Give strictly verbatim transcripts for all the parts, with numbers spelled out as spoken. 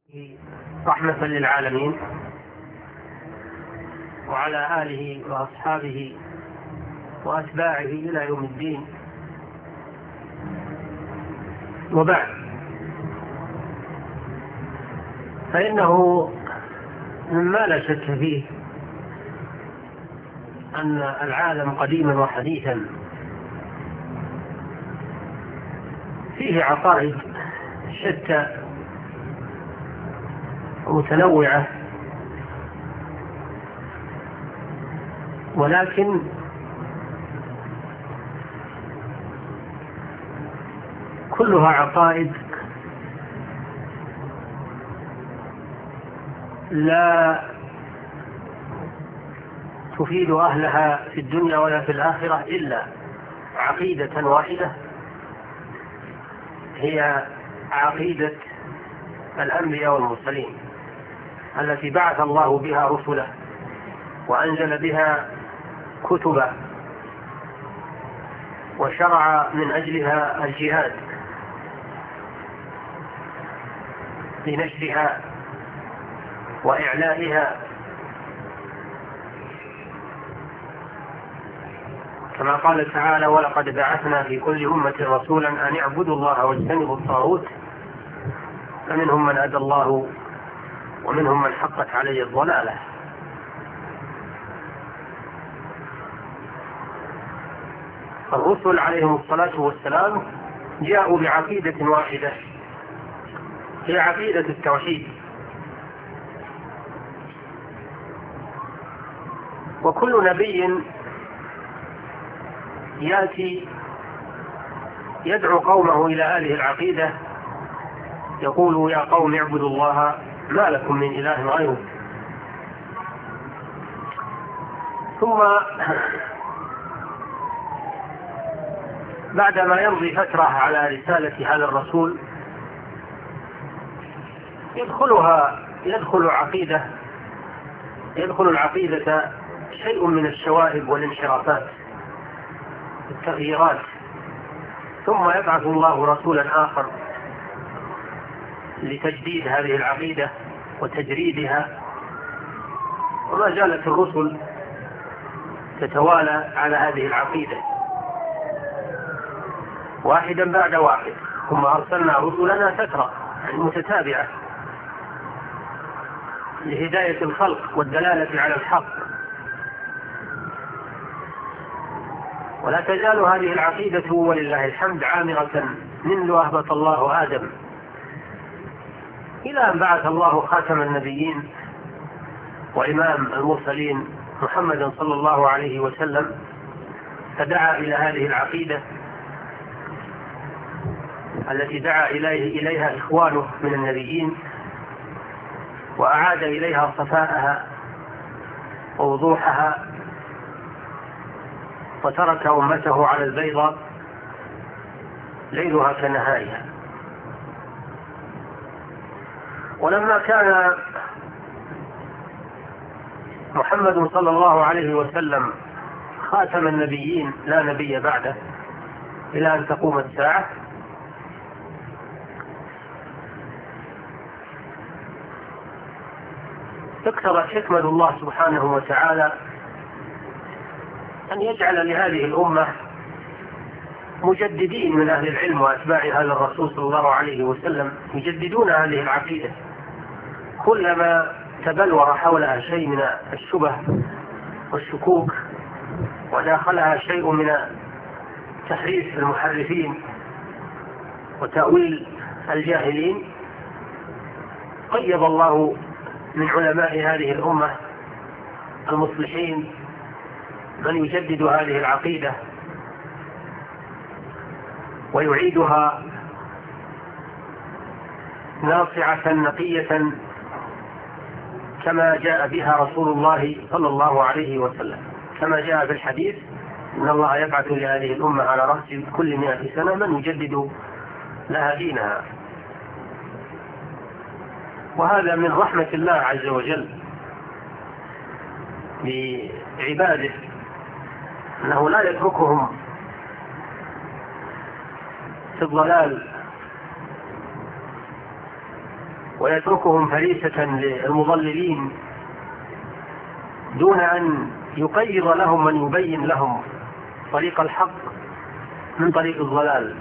رحمة للعالمين، وعلى آله وأصحابه وأتباعه إلى يوم الدين، وبعد، فإنه مما لا شك فيه أن العالم قديما وحديثا فيه عقائد شتى متنوعة، ولكن كلها عقائد لا تفيد أهلها في الدنيا ولا في الآخرة إلا عقيدة واحدة، هي عقيدة الأنبياء والمرسلين التي بعث الله بها رسله وأنزل بها كتبا وشرع من أجلها الجهاد لنشرها وإعلائها، كما قال تعالى: ولقد بعثنا في كل أمة رسولا أن اعبدوا الله واجتنبوا الطاغوت فمنهم من هدى الله ومنهم من حقت عليه الضلالة. الرسل عليهم الصلاة والسلام جاءوا بعقيدة واحدة، هي عقيدة التوحيد، وكل نبي يأتي يدعو قومه إلى هذه العقيدة، يقول: يا قوم اعبدوا الله ما لكم من إله غيره. ثم بعدما يمضي فترة على رسالة هذا الرسول يدخلها يدخل عقيدة يدخل العقيدة شيء من الشوائب والانحرافات التغييرات، ثم يبعث الله رسولا آخر لتجديد هذه العقيدة وتجريدها، وما زالت الرسل تتوالى على هذه العقيدة واحدا بعد واحد، ثم أرسلنا رسلنا فترة متتابعة لهداية الخلق والدلالة على الحق. ولا تزال هذه العقيدة ولله الحمد عامرة منذ أهبط الله آدم إلى أن بعث الله خاتم النبيين وإمام المرسلين محمد صلى الله عليه وسلم، فدعا إلى هذه العقيدة التي دعا إليه إليها إخوانه من النبيين، وأعاد إليها صفاءها ووضوحها، وترك أمته على البيضاء ليلها كنهارها. ولما كان محمد صلى الله عليه وسلم خاتم النبيين لا نبي بعده إلى أن تقوم الساعة، اقتضت حكمة الله سبحانه وتعالى أن يجعل لهذه الأمة مجددين من أهل العلم وأتباع هذا الرسول صلى الله عليه وسلم يجددون هذه العقيدة، كلما تبلور حولها شيء من الشبه والشكوك وداخلها شيء من تحريف المحرفين وتأويل الجاهلين، قيض الله من علماء هذه الأمة المصلحين من يجدد هذه العقيدة ويعيدها ناصعة نقية كما جاء بها رسول الله صلى الله عليه وسلم، كما جاء في الحديث: إن الله يبعث لهذه الأمة على رأس كل مئة سنة من يجدد لها دينها. وهذا من رحمة الله عز وجل بعباده، أنه لا يتركهم في الضلال ويتركهم فريسة للمضللين دون أن يقيض لهم من يبين لهم طريق الحق من طريق الضلال،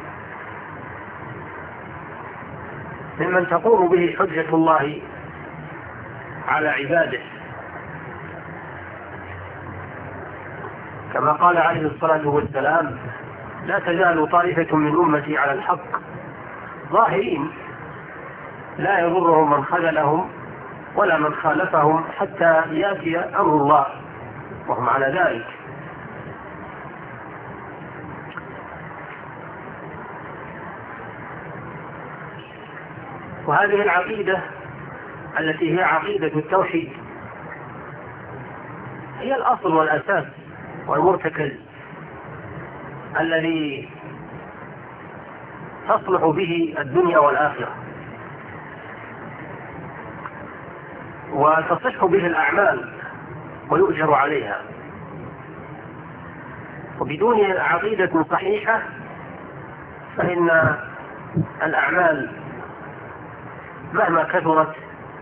ممن تقوم به حجة الله على عباده، كما قال عليه الصلاة والسلام: لا تزال طائفة من أمتي على الحق ظاهرين لا يضرهم من خذلهم ولا من خالفهم حتى يأتي أمر الله وهم على ذلك. وهذه العقيدة التي هي عقيدة التوحيد هي الأصل والأساس والمرتكز الذي تصلح به الدنيا والآخرة، وتصح به الأعمال ويؤجر عليها. وبدون عقيدة صحيحة فإن الأعمال مهما كثرت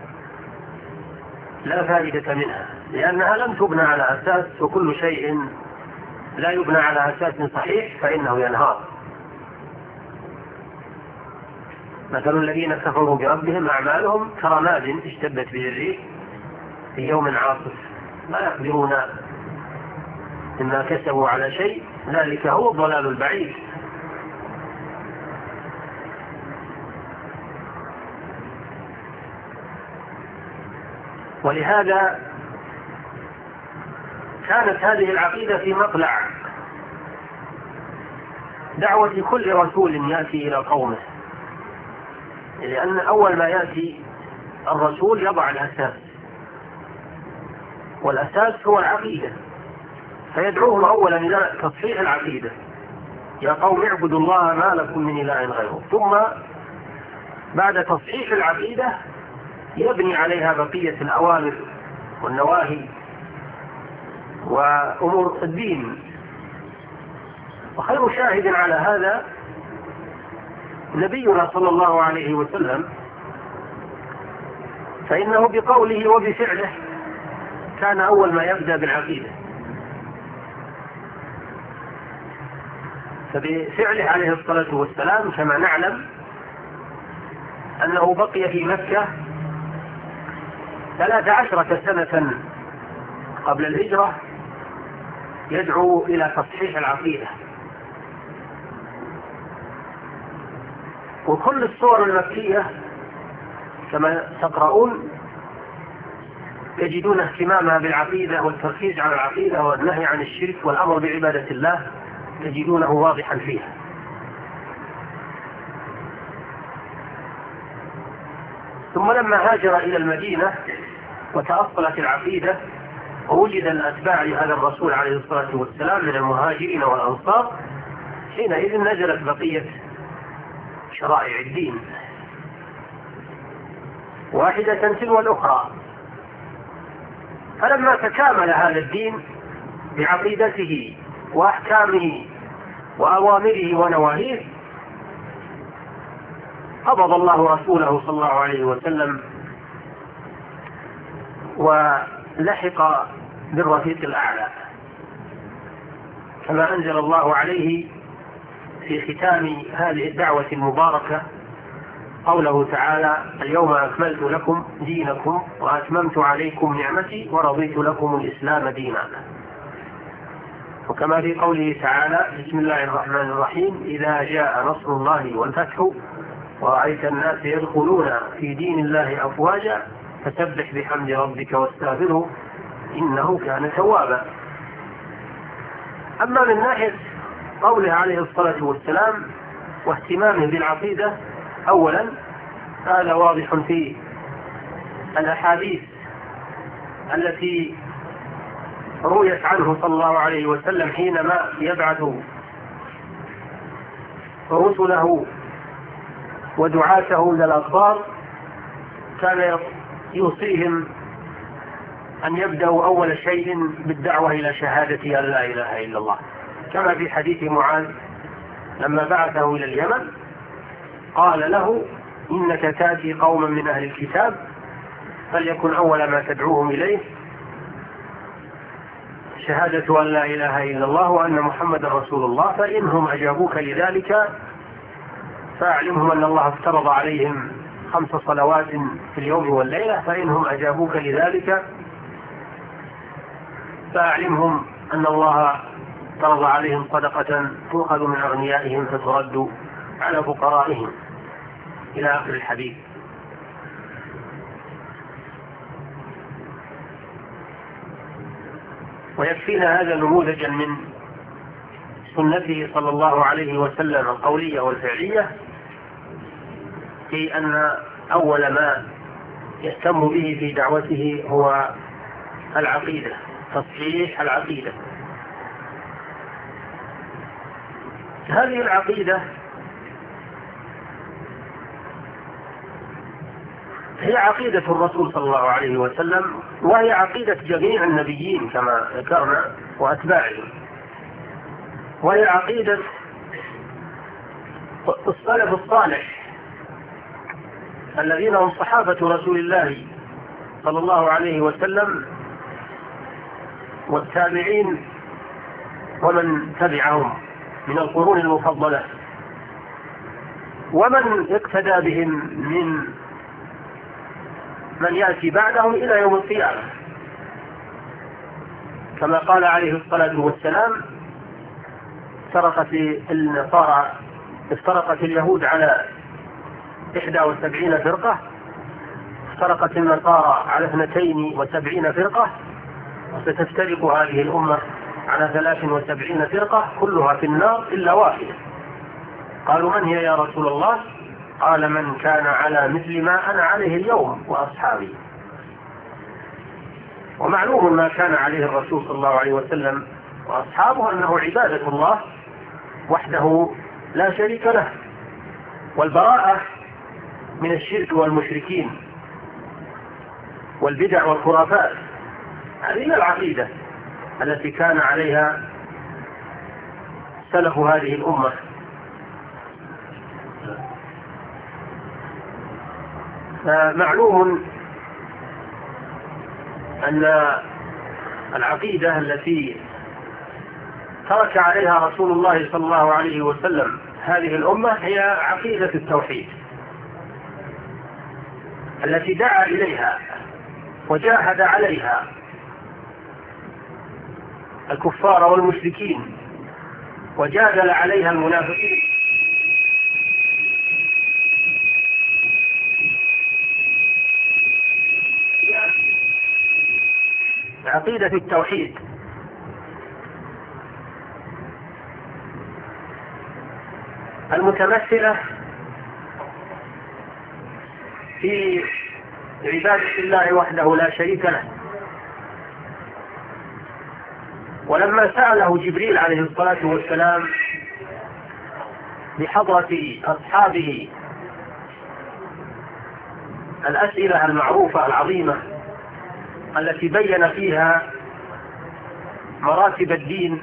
لا فائدة منها، لأنها لم تبنى على أساس، وكل شيء لا يبنى على أساس صحيح فإنه ينهار. مثل الذين كفروا بربهم أعمالهم كرماد اشتدت به الريح في يوم عاصف لا يقدرون مما كسبوا على شيء، ذلك هو الضلال البعيد. ولهذا كانت هذه العقيدة في مطلع دعوة كل رسول يأتي إلى قومه، لأن أول ما يأتي الرسول يضع الأساس، والأساس هو العقيدة، فيدعوهم أولا إلى تصحيح العقيدة: يا قوم اعبدوا الله ما لكم من إله غيره. ثم بعد تصحيح العقيدة يبني عليها بقية الأوامر والنواهي وأمور الدين. وخير شاهد على هذا نبينا صلى الله عليه وسلم، فإنه بقوله وبفعله كان أول ما يبدأ بالعقيدة. فبفعله عليه الصلاة والسلام كما نعلم أنه بقي في مكة ثلاث عشرة سنة قبل الهجرة يدعو إلى تصحيح العقيدة. وكل الصور المكية كما تقرؤون يجدون اهتمامها بالعقيدة والتركيز على العقيدة والنهي عن الشرك والأمر بعبادة الله، تجدونه واضحا فيها. ثم لما هاجر إلى المدينة وتأصلت العقيدة ووجد الأتباع لهذا الرسول عليه الصلاة والسلام من المهاجرين والأنصار، حينئذ نزلت بقية شرائع الدين واحدة تلو الأخرى. فلما تكامل هذا الدين بعقيدته وأحكامه وأوامره ونواهيه قبض الله رسوله صلى الله عليه وسلم ولحق بالرفيق الأعلى، كما أنزل الله عليه في ختام هذه الدعوة المباركة قوله تعالى: اليوم أكملت لكم دينكم وأتممت عليكم نعمتي ورضيت لكم الإسلام دينا. وكما في قوله تعالى: بسم الله الرحمن الرحيم: إذا جاء نصر الله والفتح ورأيت الناس يدخلون في دين الله أفواجا فسبح بحمد ربك واستغفره إنه كان توابا. أما من ناحية قوله عليه الصلاة والسلام واهتمامه بالعقيدة، أولا هذا واضح في الأحاديث التي رويت عنه صلى الله عليه وسلم حينما يبعث رسله ودعاته إلى الأخبار كان يوصيهم أن يبدأوا أول شيء بالدعوة إلى شهادة أن لا إله إلا الله، كما في حديث معاذ لما بعثه إلى اليمن قال له: إنك تأتي قوما من أهل الكتاب فليكن أول ما تدعوهم إليه شهادة أن لا إله إلا الله وأن محمد رسول الله، فإنهم أجابوك لذلك فأعلمهم أن الله افترض عليهم خمس صلوات في اليوم والليلة، فإنهم أجابوك لذلك فأعلمهم أن الله افترض عليهم صدقة تؤخذ من أغنيائهم فترد على فقرائهم، إلى آخر الحديث. ويكفينا هذا نموذجا من سنته صلى الله عليه وسلم القولية والفعلية في أن أول ما يهتم به في دعوته هو العقيدة، تصحيح العقيدة. هذه العقيدة هي عقيدة الرسول صلى الله عليه وسلم، وهي عقيدة جميع النبيين كما ذكرنا وأتباعهم، وهي عقيدة السلف الصالح الذين هم صحابة رسول الله صلى الله عليه وسلم والتابعين ومن تبعهم من القرون المفضلة، ومن اقتدى بهم من من يأتي بعدهم إلى يوم القيامة، كما قال عليه الصلاة والسلام: افترقت النصارى افترقت اليهود على إحدى وسبعين فرقة، افترقت النصارى على اثنتين وسبعين فرقة، وستفترق هذه الأمة على ثلاث وسبعين فرقة كلها في النار إلا واحدة. قالوا: من هي يا رسول الله؟ قال: من كان على مثل ما أنا عليه اليوم وأصحابي. ومعلوم ما كان عليه الرسول صلى الله عليه وسلم وأصحابه أنه عبادة الله وحده لا شريك له، والبراءة من الشرك والمشركين والبدع والخرافات. هذه العقيدة التي كان عليها سلف هذه الأمة. معلوم أن العقيدة التي ترك عليها رسول الله صلى الله عليه وسلم هذه الأمة هي عقيدة التوحيد التي دعا إليها وجاهد عليها الكفار والمشركين وجادل عليها المنافقين. عقيدة التوحيد المتمثلة في عبادة الله وحده لا شريك له. ولما سأله جبريل عليه الصلاة والسلام بحضرة أصحابه الأسئلة المعروفة العظيمة التي بين فيها مراتب الدين،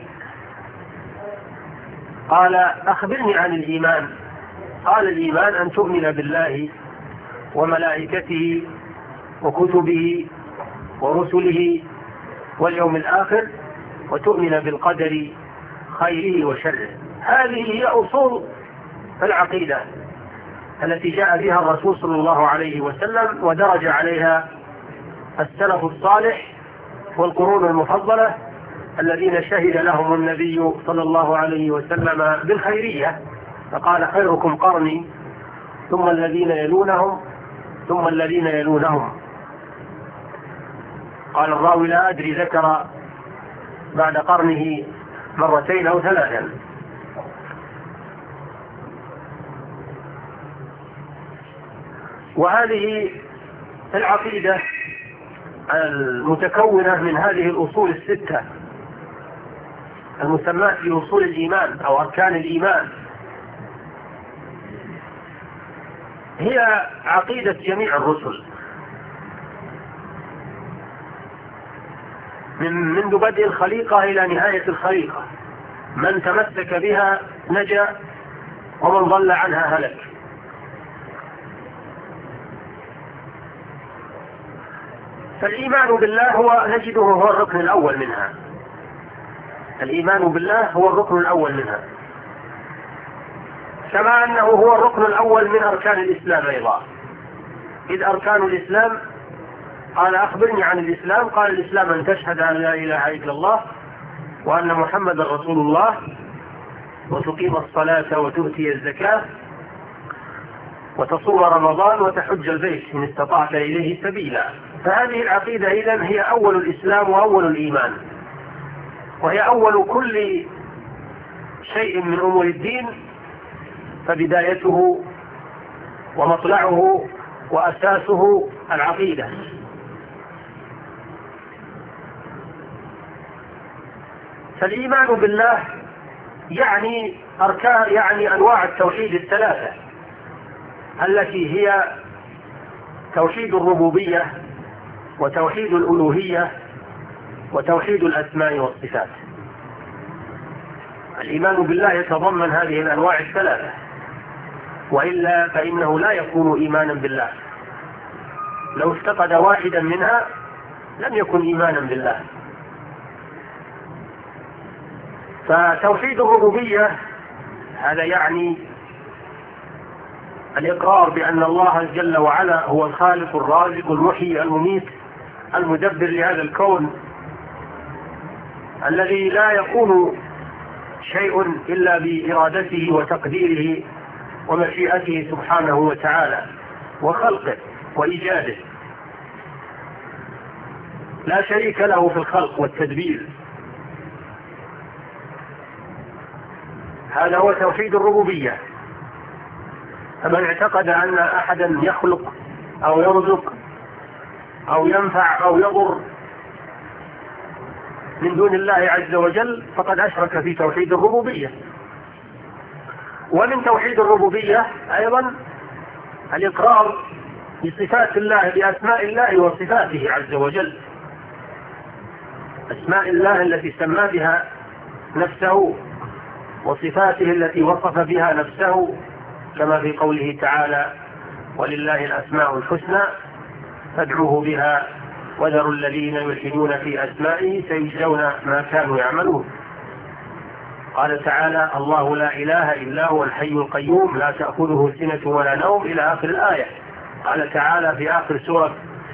قال: أخبرني عن الإيمان. قال: الإيمان أن تؤمن بالله وملائكته وكتبه ورسله واليوم الآخر وتؤمن بالقدر خيره وشره. هذه هي أصول العقيدة التي جاء بها الرسول صلى الله عليه وسلم ودرج عليها السلف الصالح والقرون المفضلة الذين شهد لهم النبي صلى الله عليه وسلم بالخيرية، فقال: خيركم قرني ثم الذين يلونهم ثم الذين يلونهم. قال الراوي: لا أدري ذكر بعد قرنه مرتين أو ثلاثا. وهذه العقيدة المتكونة من هذه الأصول الستة المسماة بأصول الإيمان أو أركان الإيمان هي عقيدة جميع الرسل من منذ بدء الخليقة إلى نهاية الخليقة. من تمسك بها نجا ومن ضل عنها هلك. فالإيمان بالله هو نجده هو الركن الأول منها. الإيمان بالله هو الركن الأول منها، كما أنه هو الركن الأول من أركان الإسلام أيضا. إذ أركان الإسلام قال أخبرني عن الإسلام، قال الإسلام أن تشهد أن لا إله إلا الله وأن محمد رسول الله وتقيم الصلاة وتؤتي الزكاة وتصوم رمضان وتحج البيت إن استطعت إليه سبيلا. فهذه العقيدة إذن هي أول الإسلام وأول الإيمان، وهي أول كل شيء من أمور الدين، فبدايته ومطلعه وأساسه العقيدة. فالإيمان بالله يعني أركان، يعني أنواع التوحيد الثلاثة التي هي توحيد الربوبية وتوحيد الألوهية وتوحيد الأسماء والصفات. الإيمان بالله يتضمن هذه الأنواع الثلاثة، وإلا فإنه لا يكون إيمانا بالله. لو افتقد واحدا منها لم يكن إيمانا بالله. فتوحيد الربوبية هذا يعني الإقرار بأن الله جل وعلا هو الخالق الرازق المحيي المميت المدبر لهذا الكون، الذي لا يكون شيء إلا بإرادته وتقديره ومشيئته سبحانه وتعالى وخلقه وإيجاده، لا شريك له في الخلق والتدبير. هذا هو توحيد الربوبية. فمن اعتقد أن أحدا يخلق أو يرزق أو ينفع أو يضر من دون الله عز وجل فقد أشرك في توحيد الربوبية. ومن توحيد الربوبية أيضا الإقرار بصفات الله، بأسماء الله وصفاته عز وجل، أسماء الله التي سمى بها نفسه وصفاته التي وصف بها نفسه، كما في قوله تعالى: ولله الأسماء الحسنى فادعوه بها وذروا الذين يلحدون في أسمائه سيجزون ما كانوا يعملون. قال تعالى: الله لا إله إلا هو الحي القيوم لا تأخذه سنة ولا نوم إلى آخر الآية. قال تعالى في آخر سورة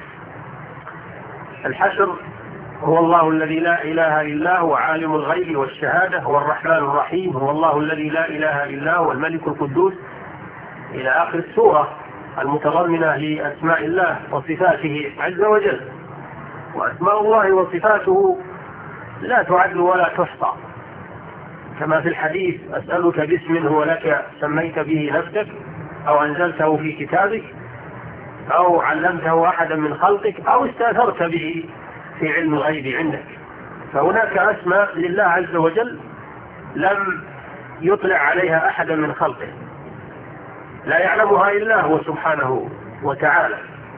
الحشر: هو الله الذي لا إله إلا هو عالم الغيب والشهادة هو الرحمن الرحيم هو الله الذي لا إله إلا هو الملك القدوس، إلى آخر السورة المتضمنة لأسماء الله وصفاته عز وجل. وأسماء الله وصفاته لا تعد ولا تحصى، كما في الحديث: أسألك باسم هو لك سميت به نفسك أو أنزلته في كتابك أو علمته أحدا من خلقك أو استأثرت به في علم الغيب عندك. فهناك أسماء لله عز وجل لم يطلع عليها أحدا من خلقه، لا يعلمها إلا هو سبحانه وتعالى،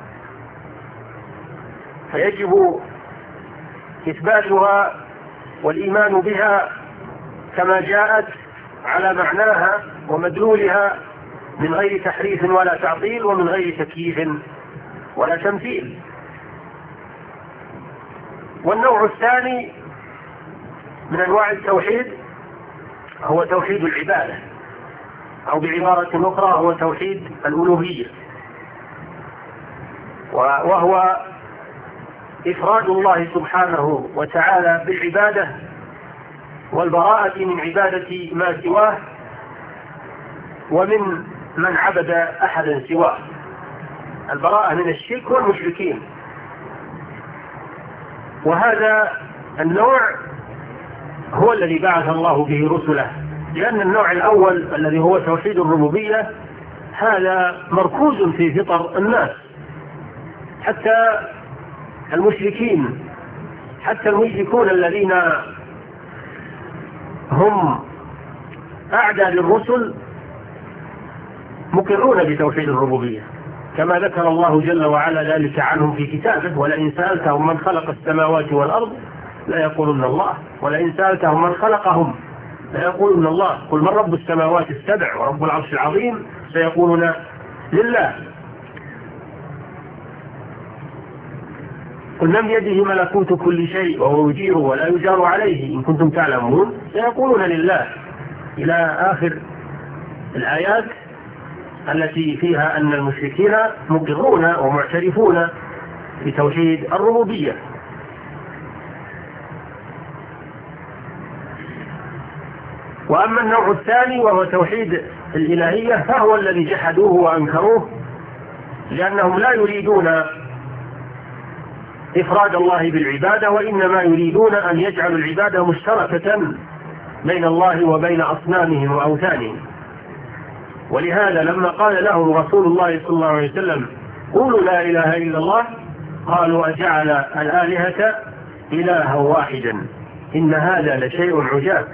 فيجب إثباتها والإيمان بها كما جاءت على معناها ومدلولها من غير تحريف ولا تعطيل ومن غير تكييف ولا تمثيل. والنوع الثاني من أنواع التوحيد هو توحيد العبادة، أو بعبارة أخرى هو توحيد الألوهية، وهو إفراد الله سبحانه وتعالى بالعبادة والبراءة من عبادة ما سواه ومن من عبد أحدا سواه، البراءة من الشرك والمشركين. وهذا النوع هو الذي بعث الله به رسله، لأن النوع الأول الذي هو توحيد الربوبية هذا مركوز في فطر الناس، حتى المشركين حتى المشركون الذين هم أعدى للرسل مقرون بتوحيد الربوبية، كما ذكر الله جل وعلا ذلك عنهم في كتابه: ولئن سألتهم من خلق السماوات والأرض ليقولن الله ولئن سألتهم من خلقهم ليقولن الله قل من رب السماوات السبع ورب العرش العظيم سيقولون لله. قل من بيده ملكوت كل شيء وهو يجير ولا يجار عليه إن كنتم تعلمون سيقولون لله، إلى آخر الآيات التي فيها أن المشركين مقرون ومعترفون بتوحيد الربوبية. وأما النوع الثاني وهو توحيد الإلهية فهو الذي جحدوه وأنكروه، لأنهم لا يريدون إفراد الله بالعبادة، وإنما يريدون أن يجعلوا العبادة مشتركة بين الله وبين أصنامهم وأوثانهم. ولهذا لما قال لهم رسول الله صلى الله عليه وسلم قولوا لا إله إلا الله قالوا أجعل الآلهة إلها واحدا إن هذا لشيء عجاب.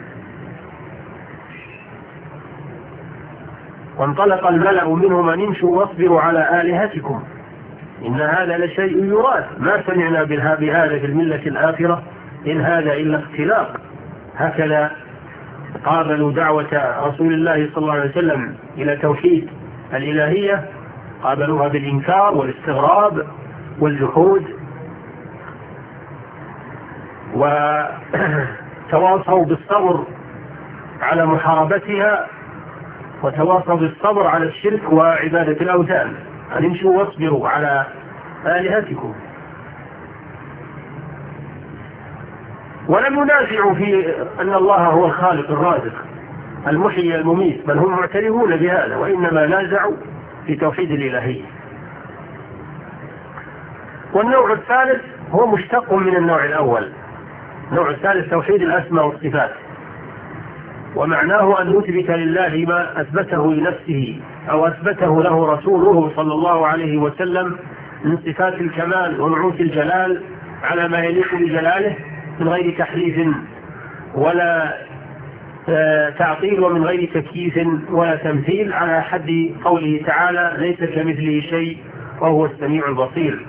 وانطلق الملأ منهم أن امشوا واصبروا على آلهتكم إن هذا لشيء يراد ما سمعنا بهذا في الملة الآخرة إن هذا إلا اختلاق. هكذا قابلوا دعوة رسول الله صلى الله عليه وسلم إلى توحيد الإلهية، قابلوها بالإنكار والاستغراب والجحود، وتواصوا بالصبر على محاربتها، وتواصوا بالصبر على الشرك وعبادة الأوثان. أن امشوا واصبروا على آلهتكم. ولم ينازعوا في أن الله هو الخالق الرازق المحيي المميت، بل هم معترفون بهذا، وإنما نازعوا في توحيد الإلهية. والنوع الثالث هو مشتق من النوع الأول. النوع الثالث توحيد الأسماء والصفات، ومعناه أن نثبت لله ما أثبته لنفسه أو أثبته له رسوله صلى الله عليه وسلم من صفات الكمال ونعوت الجلال على ما يليق بجلاله من غير تحريف ولا تعطيل ومن غير تكييف ولا تمثيل، على حد قوله تعالى ليس كمثله شيء وهو السميع البصير.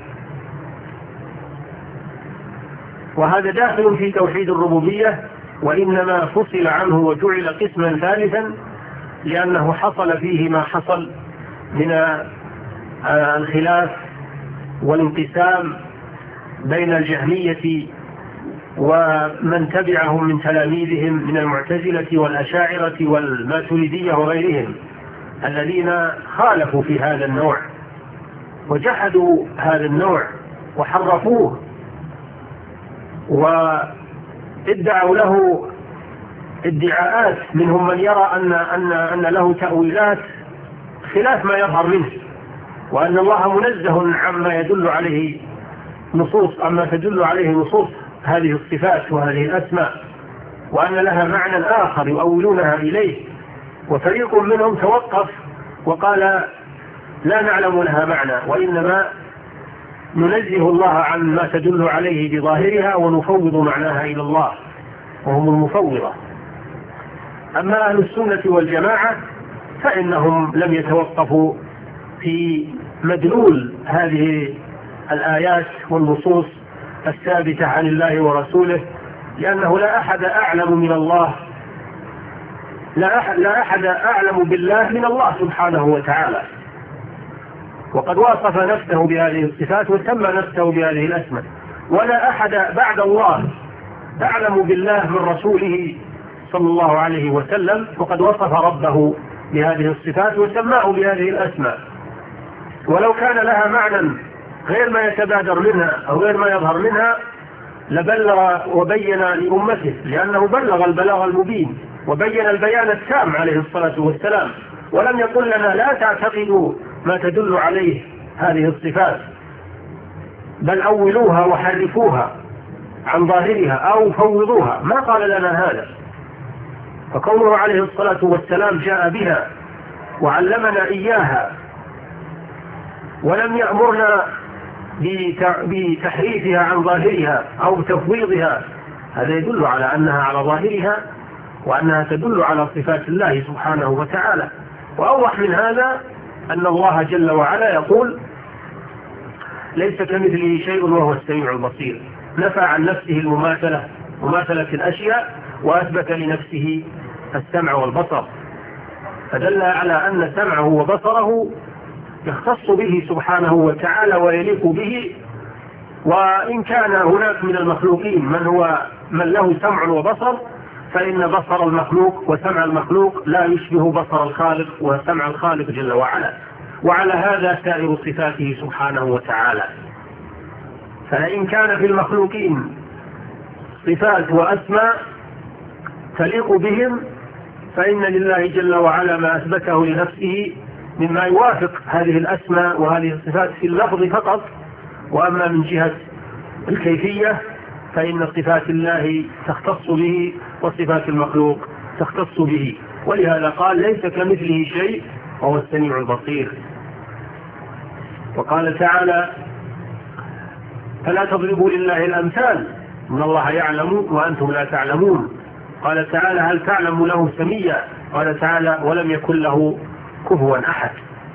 وهذا داخل في توحيد الربوبية، وإنما فصل عنه وجعل قسما ثالثا لأنه حصل فيه ما حصل من الخلاف والانقسام بين الجهمية ومن تبعهم من تلاميذهم من المعتزلة والأشاعرة والماتريدية وغيرهم الذين خالفوا في هذا النوع وجحدوا هذا النوع وحرفوه وادعوا له ادعاءات، منهم من يرى أن, أن, أن له تأويلات خلاف ما يظهر منه، وأن الله منزه عما يدل عليه نصوص عما تدل عليه نصوص هذه الصفات وهذه الأسماء، وأن لها معنى آخر يؤولونها إليه. وفريق منهم توقف وقال لا نعلم لها معنى، وإنما ننزه الله عن ما تدل عليه بظاهرها ونفوض معناها إلى الله، وهم المفوضة. أما أهل السنة والجماعة فإنهم لم يتوقفوا في مدلول هذه الآيات والنصوص الثابتة عن الله ورسوله، لأنه لا أحد أعلم من الله لا أحد, لا أحد أعلم بالله من الله سبحانه وتعالى، وقد وصف نفسه بهذه الصفات وسمى نفسه بهذه الأسماء، ولا أحد بعد الله أعلم بالله من رسوله صلى الله عليه وسلم، وقد وصف ربه بهذه الصفات وسماه بهذه الأسماء. ولو كان لها معنى غير ما يتبادر منها أو غير ما يظهر منها لبلغ وبين لأمته، لأنه بلغ البلاغ المبين وبين البيان التام عليه الصلاة والسلام، ولم يقل لنا لا تعتقدوا ما تدل عليه هذه الصفات بل أولوها وحرفوها عن ظاهرها أو فوضوها، ما قال لنا هذا. فكونه عليه الصلاة والسلام جاء بها وعلمنا إياها ولم يأمرنا بتحريفها عن ظاهرها أو تفويضها، هذا يدل على أنها على ظاهرها وأنها تدل على صفات الله سبحانه وتعالى. وأوضح من هذا أن الله جل وعلا يقول ليس كمثله شيء وهو السميع البصير، نفى عن نفسه المماثلة مماثلة الأشياء وأثبت لنفسه السمع والبصر، فدل على أن سمعه وبصره يختص به سبحانه وتعالى ويليق به وإن كان هناك من المخلوقين من هو من له سمع وبصر، فإن بصر المخلوق وسمع المخلوق لا يشبه بصر الخالق وسمع الخالق جل وعلا، وعلى هذا سائر صفاته سبحانه وتعالى. فإن كان في المخلوقين صفات وأسماء تليق بهم، فإن لله جل وعلا ما أثبته لنفسه مما يوافق هذه الأسماء وهذه الصفات في اللفظ فقط. وأما من جهة الكيفية فإن صفات الله تختص به وصفات المخلوق تختص به، ولهذا قال ليس كمثله شيء وهو السميع البصير. وقال تعالى فلا تضربوا لله الأمثال إن الله يعلم وأنتم لا تعلمون. قال تعالى هل تعلم له سميا. قال تعالى ولم يكن له كفوا أحد.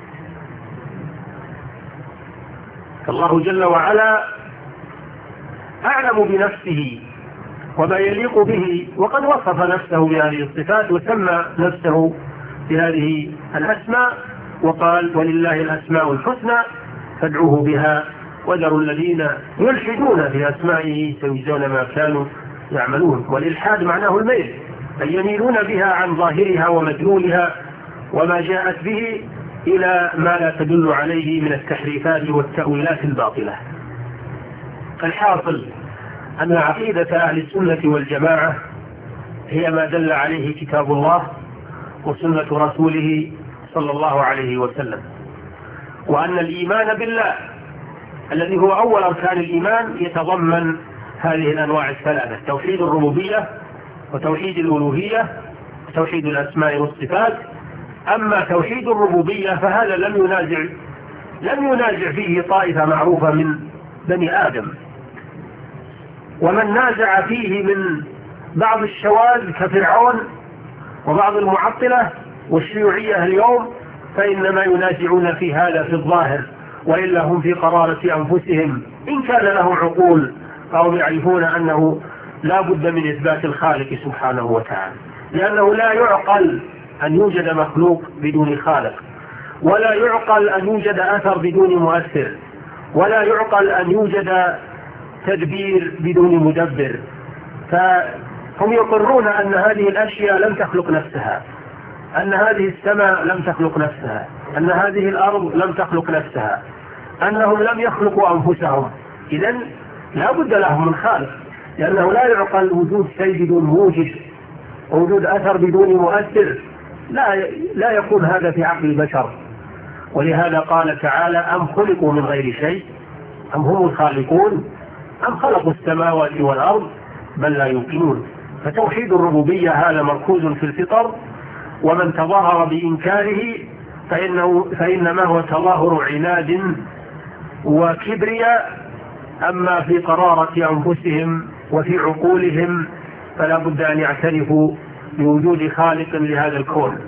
فالله جل وعلا أعلم بنفسه وما يليق به، وقد وصف نفسه بهذه الصفات وسمى نفسه بهذه الأسماء، وقال ولله الأسماء الحسنى فادعوه بها وذروا الذين يلحدون في أسمائه سيجزون ما كانوا يعملون. والإلحاد معناه الميل، أي يميلون بها عن ظاهرها ومدلولها وما جاءت به إلى ما لا تدل عليه من التحريفات والتأويلات الباطلة. الحاصل أن عقيدة أهل السنة والجماعة هي ما دل عليه كتاب الله وسنة رسوله صلى الله عليه وسلم، وأن الإيمان بالله الذي هو أول أركان الإيمان يتضمن هذه الأنواع الثلاثة: توحيد الربوبية وتوحيد الألوهية وتوحيد الأسماء والصفات. أما توحيد الربوبية فهذا لم ينازع لم ينازع فيه طائفة معروفة من بني آدم، ومن نازع فيه من بعض الشواذ كفرعون وبعض المعطلة والشيوعية اليوم فإنما ينازعون في هذا في الظاهر، وإلا هم في قرارة أنفسهم إن كان لهم عقول فهم يعرفون أنه لا بد من إثبات الخالق سبحانه وتعالى، لأنه لا يعقل أن يوجد مخلوق بدون خالق، ولا يعقل أن يوجد أثر بدون مؤثر، ولا يعقل أن يوجد تدبير بدون مدبر. فهم يقرون أن هذه الأشياء لم تخلق نفسها، أن هذه السماء لم تخلق نفسها، أن هذه الأرض لم تخلق نفسها، أنهم لم يخلقوا أنفسهم. إذن لا بد لهم من خالق، لأنه لا يعقل وجود شيء بدون موجد، وجود أثر بدون مؤثر، لا لا يكون هذا في عقل البشر. ولهذا قال تعالى أم خلقوا من غير شيء أم هم الخالقون أم خلقوا السماوات والأرض بل لا يوقنون. فتوحيد الربوبية هذا مركوز في الفطر، ومن تظاهر بإنكاره فإنه فإنما هو تظاهر عناد وكبرياء. أما في قرارة أنفسهم وفي عقولهم فلا بد أن يعترفوا بوجود خالق لهذا الكون.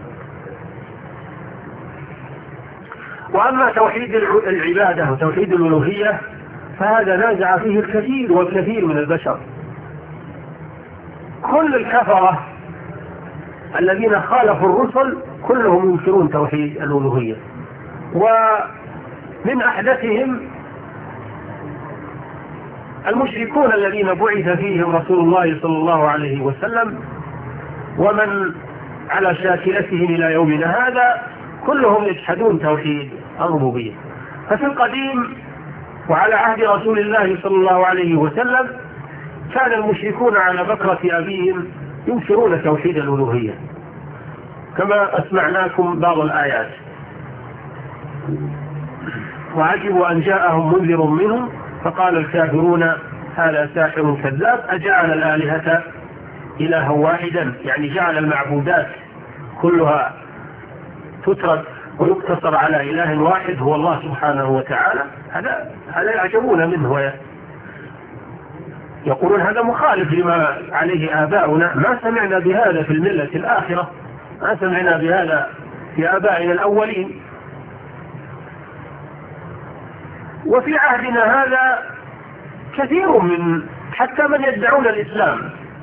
وأما توحيد العبادة وتوحيد الألوهية فهذا نازع فيه الكثير والكثير من البشر. كل الكفرة الذين خالفوا الرسل كلهم ينكرون توحيد الألوهية، ومن أحدثهم المشركون الذين بعث فيهم رسول الله صلى الله عليه وسلم ومن على شاكلتهم إلى يومنا هذا كلهم يجحدون توحيد الربوبية. ففي القديم وعلى عهد رسول الله صلى الله عليه وسلم كان المشركون على بكرة أبيهم ينكرون توحيد الألوهية كما أسمعناكم بعض الآيات. وعجبوا أن جاءهم منذر منهم فقال الكافرون هذا ساحر كذاب أجعل الآلهة إلها واحدا، يعني جعل المعبودات كلها تترك ويقتصر على إله واحد هو الله سبحانه وتعالى. هذا هذا يعجبون منه، يقولون هذا مخالف لما عليه آباؤنا، ما سمعنا بهذا في الملة الآخرة، ما سمعنا بهذا في آبائنا الأولين. وفي عهدنا هذا كثير من حتى من يدعون الإسلام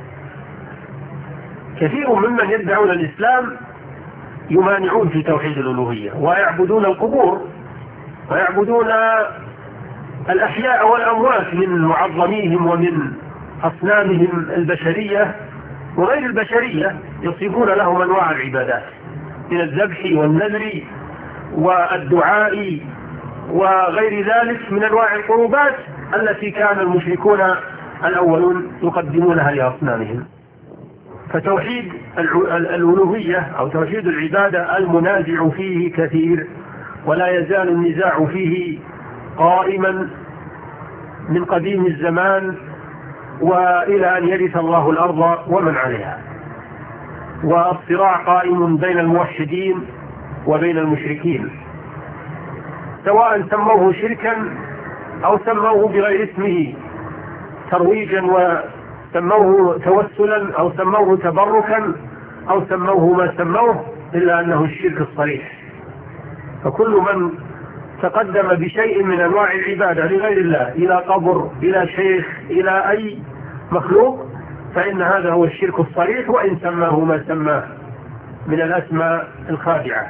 كثير ممن يدعون الإسلام يمانعون في توحيد الألوهية، ويعبدون القبور ويعبدون الأحياء والأموات من معظميهم ومن أصنامهم البشرية وغير البشرية يصيبون لهم أنواع العبادات من الذبح والنذر والدعاء وغير ذلك من أنواع القربات التي كان المشركون الأولون يقدمونها لأصنامهم. فتوحيد الألوهية أو توحيد العبادة المنازع فيه كثير، ولا يزال النزاع فيه قائما من قديم الزمان وإلى أن يرث الله الأرض ومن عليها، والصراع قائم بين الموحدين وبين المشركين، سواء سموه شركا أو سموه بغير اسمه ترويجا وسموه توسلا أو سموه تبركا أو سموه ما سموه، إلا أنه الشرك الصريح. فكل من تقدم بشيء من أنواع العبادة لغير الله، إلى قبر، إلى شيخ، إلى أي مخلوق، فإن هذا هو الشرك الصريح، وإن سماه ما سماه من الأسماء الخادعة.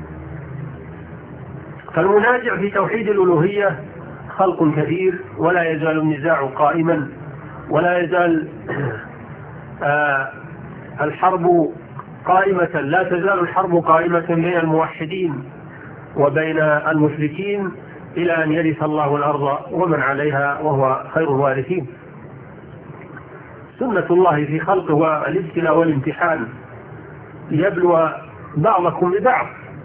فالمنازع في توحيد الألوهية خلق كثير، ولا يزال النزاع قائما، ولا يزال آه الحرب قائمة، لا تزال الحرب قائمة بين الموحدين وبين المشركين إلى أن يرث الله الأرض ومن عليها وهو خير الوارثين. سنة الله في خلقه والابتلاء والامتحان ليبلو بعضكم ببعض.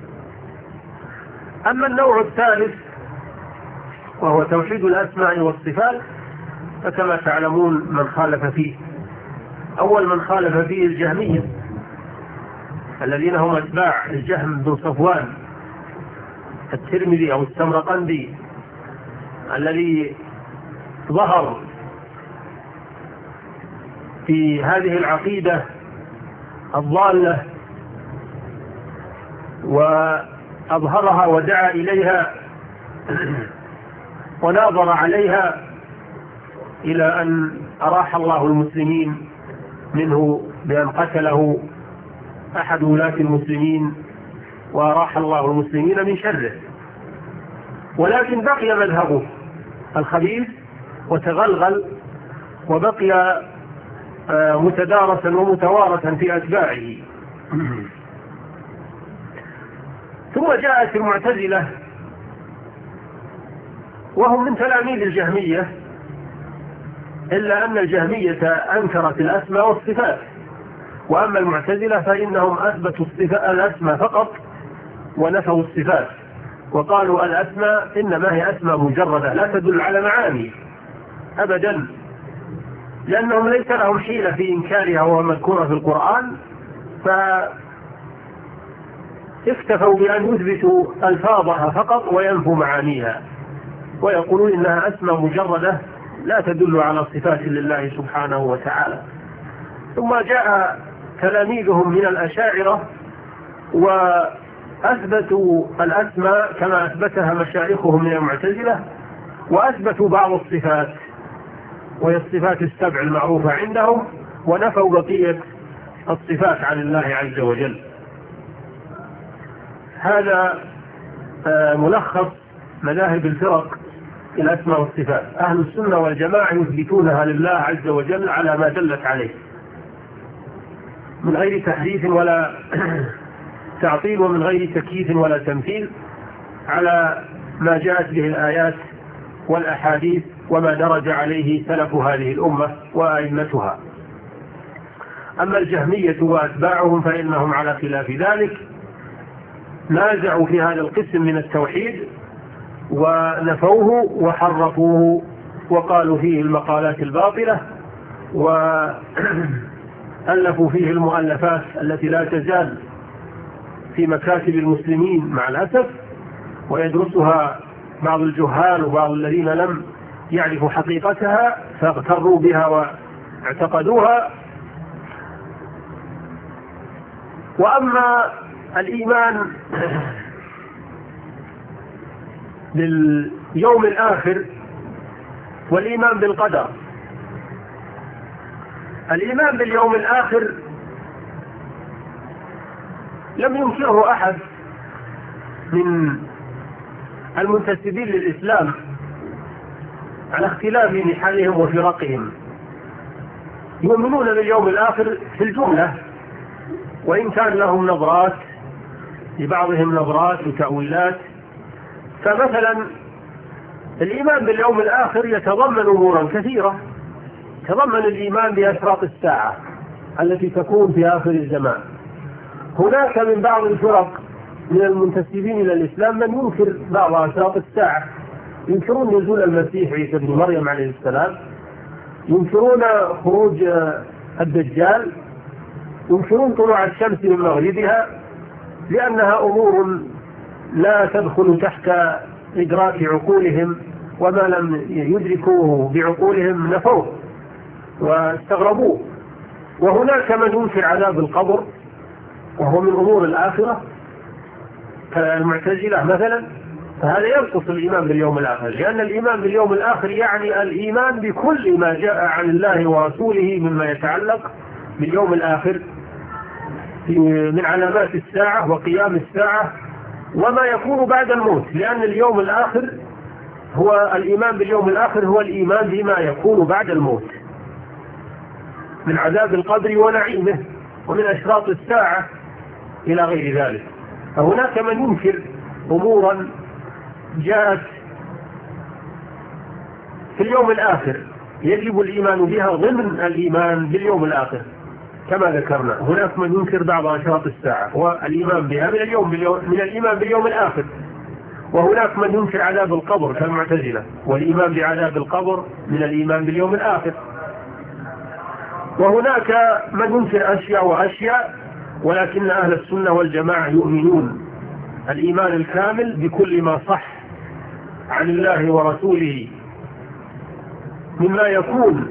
أما النوع الثالث وهو توحيد الأسماء والصفات، فكما تعلمون من خالف فيه. أول من خالف فيه الجهمية الذين هم أتباع الجهم بن صفوان الترمذي أو السمرقندي، الذي ظهر في هذه العقيدة الضالة وأظهرها ودعا إليها وناظر عليها إلى أن أراح الله المسلمين منه بأن قتله أحد ولاة المسلمين، وأراح الله المسلمين من شره. ولكن بقي مذهبه الخبيث وتغلغل، وبقي متدارسا ومتوارثا في أتباعه. ثم جاءت المعتزلة وهم من تلاميذ الجهمية، إلا أن الجهمية أنكرت الأسماء والصفات، وأما المعتزلة فإنهم أثبتوا الأسماء فقط ونفوا الصفات، وقالوا الأسماء إنما هي أسماء مجردة لا تدل على معاني أبدا، لأنهم ليس لهم حيلة في إنكارها وهو مذكورة في القرآن، فاكتفوا بأن يثبتوا ألفاظها فقط وينفوا معانيها، ويقولون إنها أسماء مجردة لا تدل على صفات لله سبحانه وتعالى. ثم جاء تلاميذهم من الأشاعرة وأثبتوا الأسماء كما أثبتها مشايخهم من المعتزلة، وأثبتوا بعض الصفات وهي الصفات السبع المعروفة عندهم، ونفوا بقية الصفات عن الله عز وجل. هذا ملخص مذاهب الفرق في الأسماء والصفات. أهل السنة والجماعة يثبتونها لله عز وجل على ما دلت عليه من غير تحديث ولا تعطيل، ومن غير تكييف ولا تمثيل، على ما جاءت به الآيات والأحاديث وما درج عليه سلف هذه الأمة وأئمتها. أما الجهمية وأتباعهم فإنهم على خلاف ذلك، نازعوا في هذا القسم من التوحيد ونفوه وحرفوه وقالوا فيه المقالات الباطلة، وألفوا فيه المؤلفات التي لا تزال في مكاتب المسلمين مع الأسف، ويدرسها بعض الجهال وبعض الذين لم يعرفوا حقيقتها فاغتروا بها واعتقدوها. وأما الإيمان باليوم الآخر والإيمان بالقدر، الإيمان باليوم الآخر لم ينكره أحد من المنتسبين للإسلام على اختلاف نحالهم وفرقهم، يؤمنون باليوم الآخر في الجملة، وإن كان لهم نظرات، لبعضهم نظرات وتأويلات. فمثلا الإيمان باليوم الآخر يتضمن أمورا كثيرة، يتضمن الإيمان بأشراط الساعة التي تكون في آخر الزمان. هناك من بعض الفرق من المنتسبين إلى الإسلام من ينكر بعض أشراط الساعة، ينكرون نزول المسيح عيسى ابن مريم عليه السلام، ينكرون خروج الدجال، ينكرون طلوع الشمس من مغربها، لأنها أمور لا تدخل تحت إدراك عقولهم، وما لم يدركوه بعقولهم نفوه واستغربوه. وهناك من ينكر عذاب القبر وهو من أمور الآخرة كالمعتزلة مثلا، فهذا ينقص الإيمان باليوم الآخر، لأن الإيمان باليوم الآخر يعني الإيمان بكل ما جاء عن الله ورسوله مما يتعلق باليوم الآخر من علامات الساعة وقيام الساعة وما يكون بعد الموت، لأن اليوم الآخر هو الإيمان باليوم الآخر هو الإيمان بما يكون بعد الموت من عذاب القبر ونعيمه ومن أشراط الساعة إلى غير ذلك. فهناك من ينكر أمورا جاءت في اليوم الآخر يجب الإيمان بها ضمن الإيمان باليوم الآخر كما ذكرنا. هناك من ينكر بعض أشراط الساعة والإيمان بها من اليوم من الإيمان باليوم الآخر، وهناك من ينكر عذاب القبر كالمعتزلة، والإيمان بعذاب القبر من الإيمان باليوم الآخر. وهناك من ينكر أشياء وأشياء، ولكن أهل السنة والجماعة يؤمنون الإيمان الكامل بكل ما صح عن الله ورسوله مما يكون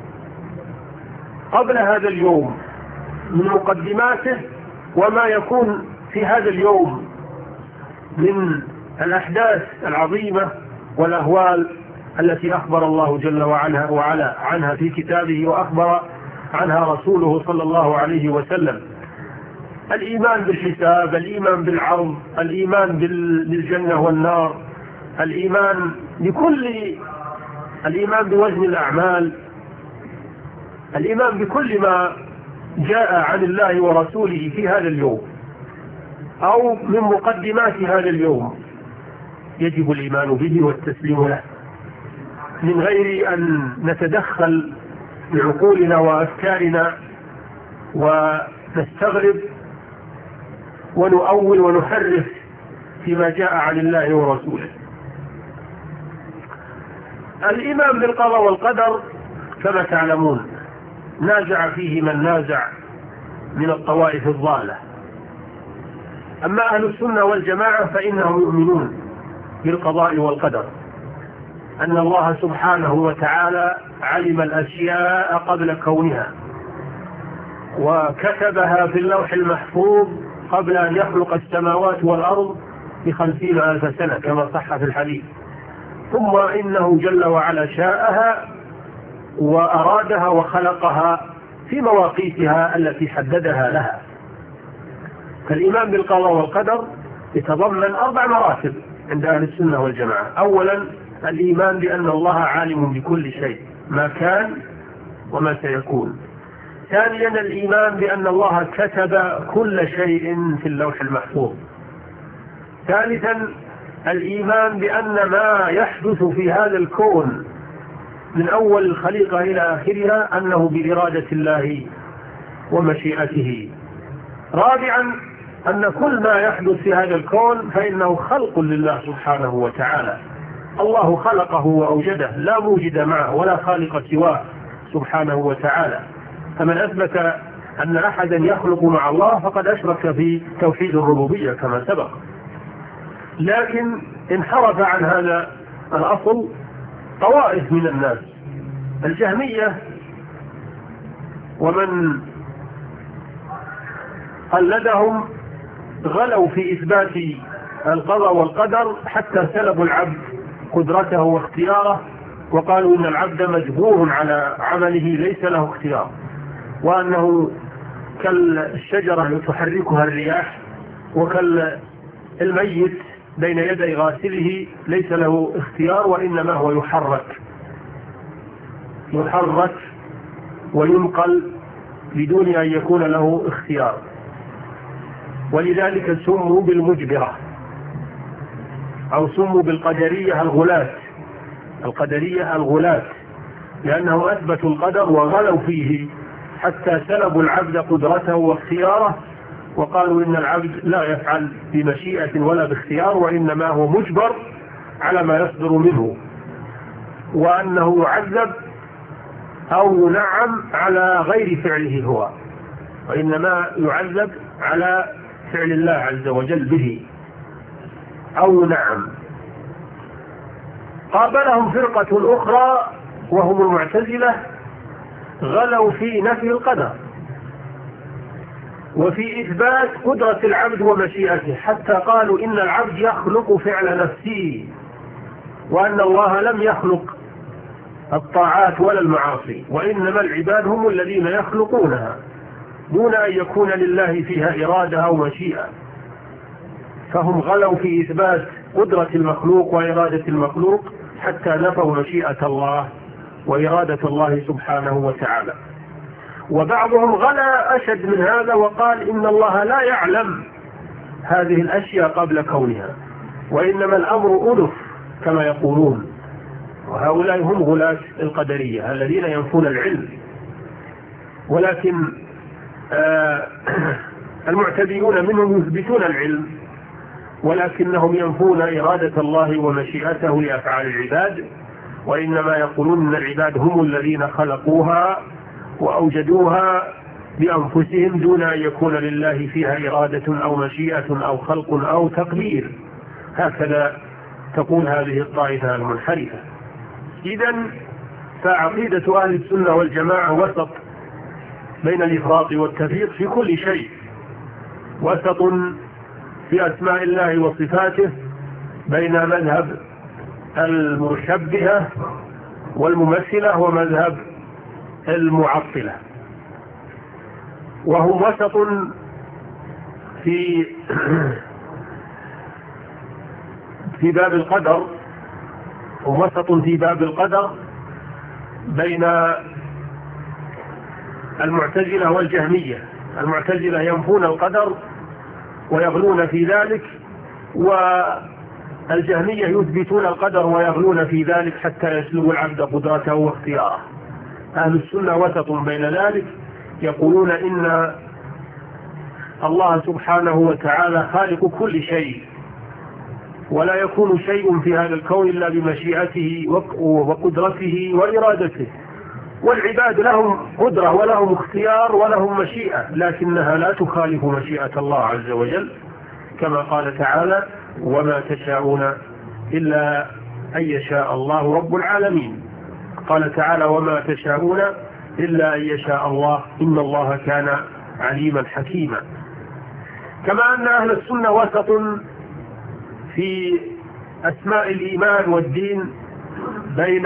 قبل هذا اليوم من مقدماته، وما يكون في هذا اليوم من الأحداث العظيمة والأهوال التي أخبر الله جل وعلا وعلا عنها في كتابه وأخبر عنها رسوله صلى الله عليه وسلم. الإيمان بالحساب، الإيمان بالعرض، الإيمان بالجنة والنار، الإيمان بكل الإيمان بوزن الأعمال، الإيمان بكل ما جاء عن الله ورسوله في هذا اليوم أو من مقدمات هذا اليوم يجب الإيمان به والتسليم له من غير أن نتدخل بعقولنا وأفكارنا ونستغرب ونؤول ونحرف فيما جاء عن الله ورسوله. الإيمان بالقضاء والقدر كما تعلمون نازع فيه من نازع من الطوائف الضالة. أما أهل السنة والجماعة فإنهم يؤمنون بالقضاء والقدر، أن الله سبحانه وتعالى علم الأشياء قبل كونها وكتبها في اللوح المحفوظ قبل أن يخلق السماوات والأرض بخمسين ألف سنة كما صح في الحديث، ثم إنه جل وعلا شاءها وأرادها وخلقها في مواقيتها التي حددها لها. فالإيمان بالقضاء والقدر يتضمن أربع مراتب عند أهل السنة والجماعة. أولا الإيمان بأن الله عالم بكل شيء ما كان وما سيكون. ثانيا الإيمان بأن الله كتب كل شيء في اللوح المحفوظ. ثالثا الإيمان بأن ما يحدث في هذا الكون من أول الخليقة إلى آخرها أنه بإرادة الله ومشيئته. رابعا أن كل ما يحدث في هذا الكون فإنه خلق لله سبحانه وتعالى، الله خلقه وأوجده، لا موجد معه ولا خالق سواه سبحانه وتعالى. فمن أثبت أن أحدا يخلق مع الله فقد أشرك في توحيد الربوبية كما سبق. لكن انحرف عن هذا الأصل طوائف من الناس، الجهمية ومن قلدهم غلوا في إثبات القضاء والقدر حتى سلبوا العبد قدرته واختياره، وقالوا إن العبد مجبور على عمله ليس له اختيار، وأنه كالشجرة تحركها الرياح وكالميت بين يدي غاسله ليس له اختيار وإنما هو يحرك يحرك وينقل بدون أن يكون له اختيار، ولذلك سموا بالمجبرة أو سموا بالقدرية الغلاة، القدرية الغلاة، لأنهم أثبتوا القدر وغلوا فيه حتى سلبوا العبد قدرته واختياره، وقالوا إن العبد لا يفعل بمشيئة ولا باختيار، وإنما هو مجبر على ما يصدر منه، وأنه يعذب أو ينعم على غير فعله هو، وإنما يعذب على فعل الله عز وجل به أو ينعم. قابلهم فرقة أخرى وهم المعتزلة، غلوا في نفي القدر وفي إثبات قدرة العبد ومشيئته، حتى قالوا إن العبد يخلق فعل نفسه، وأن الله لم يخلق الطاعات ولا المعاصي، وإنما العباد هم الذين يخلقونها دون أن يكون لله فيها إرادة أو مشيئة. فهم غلوا في إثبات قدرة المخلوق وإرادة المخلوق حتى نفوا مشيئة الله وإرادة الله سبحانه وتعالى. وبعضهم غلا أشد من هذا وقال إن الله لا يعلم هذه الأشياء قبل كونها، وإنما الأمر ألف كما يقولون. وهؤلاء هم غلاة القدرية الذين ينفون العلم. ولكن آه المعتدلون منهم يثبتون العلم، ولكنهم ينفون إرادة الله ومشيئته لأفعال العباد، وإنما يقولون أن العباد هم الذين خلقوها وأوجدوها بأنفسهم دون أن يكون لله فيها إرادة أو مشيئة أو خلق أو تقدير. هكذا تقول هذه الطائفة المنحرفة. إذن فعقيدة أهل السنة والجماعة وسط بين الإفراط والتفريط في كل شيء، وسط في أسماء الله وصفاته بين مذهب المشبهة والممثلة ومذهب المعطلة، وهم وسط في في باب القدر، ووسط في باب القدر بين المعتزلة والجهمية. المعتزلة ينفون القدر ويغلون في ذلك، والجهمية يثبتون القدر ويغلون في ذلك حتى يسلب العبد قدرته واختياره. أهل السنة وسط بين ذلك، يقولون إن الله سبحانه وتعالى خالق كل شيء، ولا يكون شيء في هذا الكون إلا بمشيئته وقدرته وإرادته، والعباد لهم قدرة ولهم اختيار ولهم مشيئة، لكنها لا تخالف مشيئة الله عز وجل، كما قال تعالى: وما تشاءون إلا أن يشاء الله رب العالمين. قال تعالى: وما تشاءون إلا أن يشاء الله إن الله كان عليما حكيما. كما أن أهل السنة وسط في أسماء الإيمان والدين بين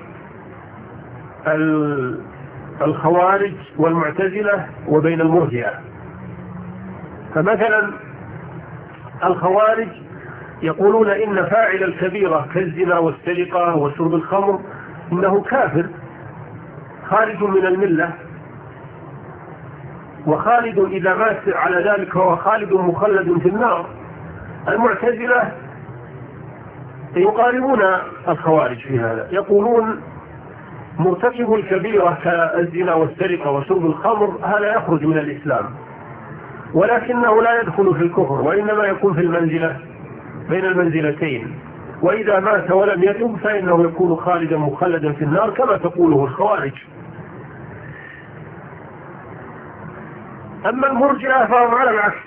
الخوارج والمعتزلة وبين المرجئة. فمثلا الخوارج يقولون إن فاعل الكبيرة كالزنا والسرقة وشرب الخمر إنه كافر خارج من الملة، وخالد إذا مات على ذلك هو خالد مخلد في النار. المعتزلة يقاربون الخوارج في هذا، يقولون مرتكب الكبيرة كالزنا والسرقة وشرب الخمر هذا يخرج من الإسلام، ولكنه لا يدخل في الكفر، وإنما يكون في المنزلة بين المنزلتين، وإذا مات ولم يتب فإنه يكون خالدا مخلدا في النار كما تقوله الخوارج. أما المرجئة فهم على العكس،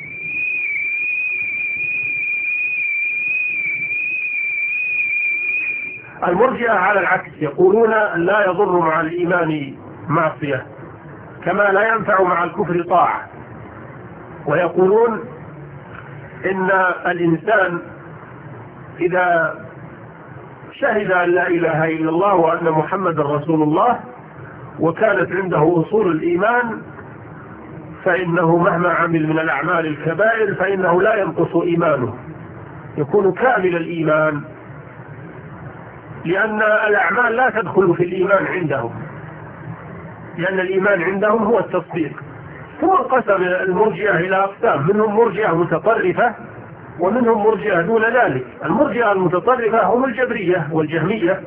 المرجئة على العكس يقولون لا يضر مع الإيمان معصية كما لا ينفع مع الكفر طاعة، ويقولون إن الإنسان إذا شهد أن لا إله إلا الله وأن محمد رسول الله وكانت عنده أصول الإيمان فإنه مهما عمل من الأعمال الكبائر فإنه لا ينقص إيمانه، يكون كامل الإيمان. لأن الأعمال لا تدخل في الإيمان عندهم، لأن الإيمان عندهم هو التصديق. ثم انقسم المرجئة إلى أقسام، منهم مرجئة متطرفة ومنهم مرجئة دون ذلك. المرجئة المتطرفة هم الجبرية والجهمية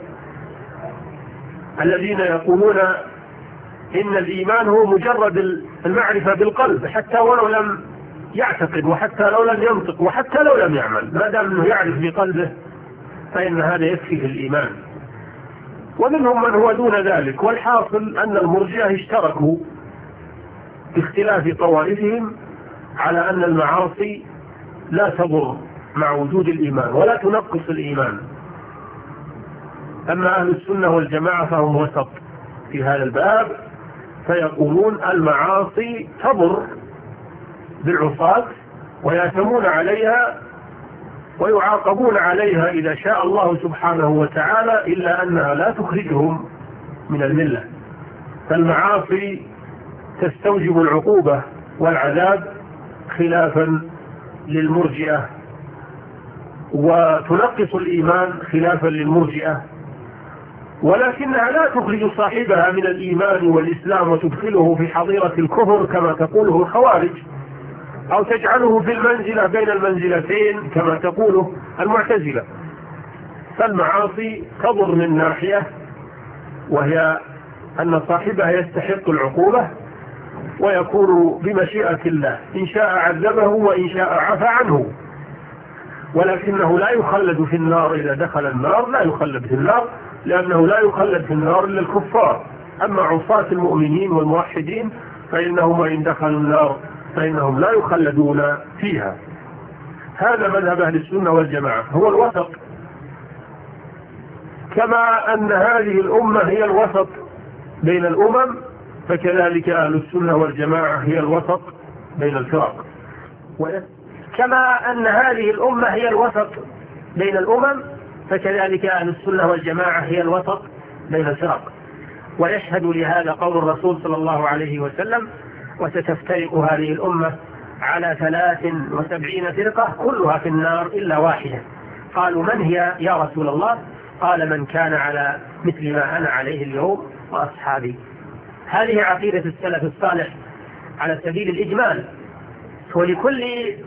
الذين يقولون إن الإيمان هو مجرد المعرفة بالقلب حتى ولو لم يعتقد، وحتى لو لم ينطق، وحتى لو لم يعمل، ما دام أنه يعرف بقلبه فإن هذا يكفي في الإيمان. ومنهم من هو دون ذلك. والحاصل أن المرجئة اشتركوا باختلاف طوائفهم على أن المعاصي لا تضر مع وجود الإيمان ولا تنقص الإيمان. أما أهل السنة والجماعة فهم وسط في هذا الباب، فيقولون المعاصي تضر بالعصاة ويأثمون عليها ويعاقبون عليها إذا شاء الله سبحانه وتعالى، إلا أنها لا تخرجهم من الملة. فالمعاصي تستوجب العقوبة والعذاب خلافا للمرجئة، وتنقص الإيمان خلافا للمرجئة، ولكنها لا تخرج صاحبها من الإيمان والإسلام وتدخله في حظيرة الكفر كما تقوله الخوارج، أو تجعله في المنزلة بين المنزلتين كما تقوله المعتزلة. فالمعاصي تضر من ناحية، وهي أن صاحبها يستحق العقوبة ويكون بمشيئة الله، إن شاء عذبه وإن شاء عفى عنه، ولكنه لا يخلد في النار. إذا دخل النار لا يخلد في النار، لأنه لا يخلد في النار إلا الكفار. أما عصاة المؤمنين والموحدين فإنهم إن دخلوا النار فإنهم لا يخلدون فيها. هذا مذهب أهل السنة والجماعة، هو الوسط. كما أن هذه الأمة هي الوسط بين الأمم، فكذلك أهل السنة والجماعة هي الوسط بين الفرق. كما أن هذه الأمة هي الوسط بين الأمم، فكذلك أهل السنة والجماعة هي الوسط بين الفرق. ويشهد لهذا قول الرسول صلى الله عليه وسلم: وستفترق هذه الأمة على ثلاث وسبعين فرقة كلها في النار إلا واحدة. قالوا: من هي يا رسول الله؟ قال: من كان على مثل ما أنا عليه اليوم وأصحابي. هذه عقيدة السلف الصالح على سبيل الإجمال، ولكل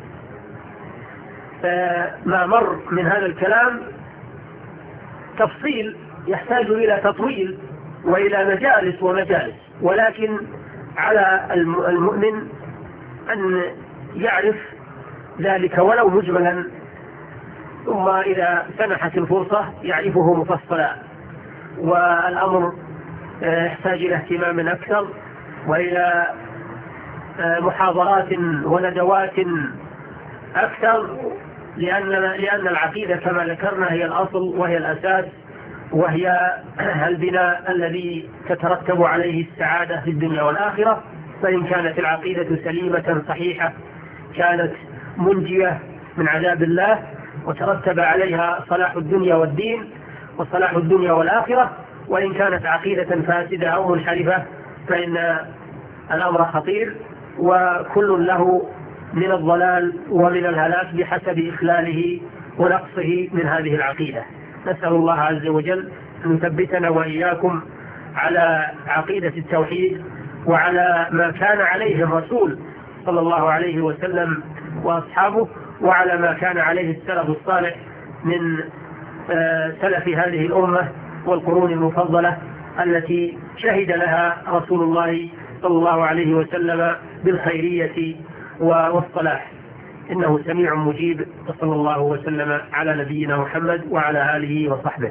ما مر من هذا الكلام تفصيل يحتاج إلى تطويل وإلى مجالس ومجالس، ولكن على المؤمن أن يعرف ذلك ولو مجملا، ثم إذا سنحت الفرصة يعرفه مفصلا. والأمر يحتاج إلى اهتمام أكثر وإلى محاضرات وندوات أكثر، لأن لأن العقيدة كما ذكرنا هي الأصل وهي الأساس، وهي البناء الذي تترتب عليه السعادة في الدنيا والآخرة. فإن كانت العقيدة سليمة صحيحة كانت منجية من عذاب الله، وترتب عليها صلاح الدنيا والدين وصلاح الدنيا والآخرة. وإن كانت عقيدة فاسدة أو منحرفة فإن الأمر خطير، وكل له من الضلال ومن الهلاك بحسب إخلاله ونقصه من هذه العقيدة. نسأل الله عز وجل أن يثبتنا وإياكم على عقيدة التوحيد وعلى ما كان عليه الرسول صلى الله عليه وسلم وأصحابه، وعلى ما كان عليه السلف الصالح من سلف هذه الأمة والقرون المفضلة التي شهد لها رسول الله صلى الله عليه وسلم بالخيرية والصلاح. إنه سميع مجيب، وصلى الله وسلم على نبينا محمد وعلى آله وصحبه.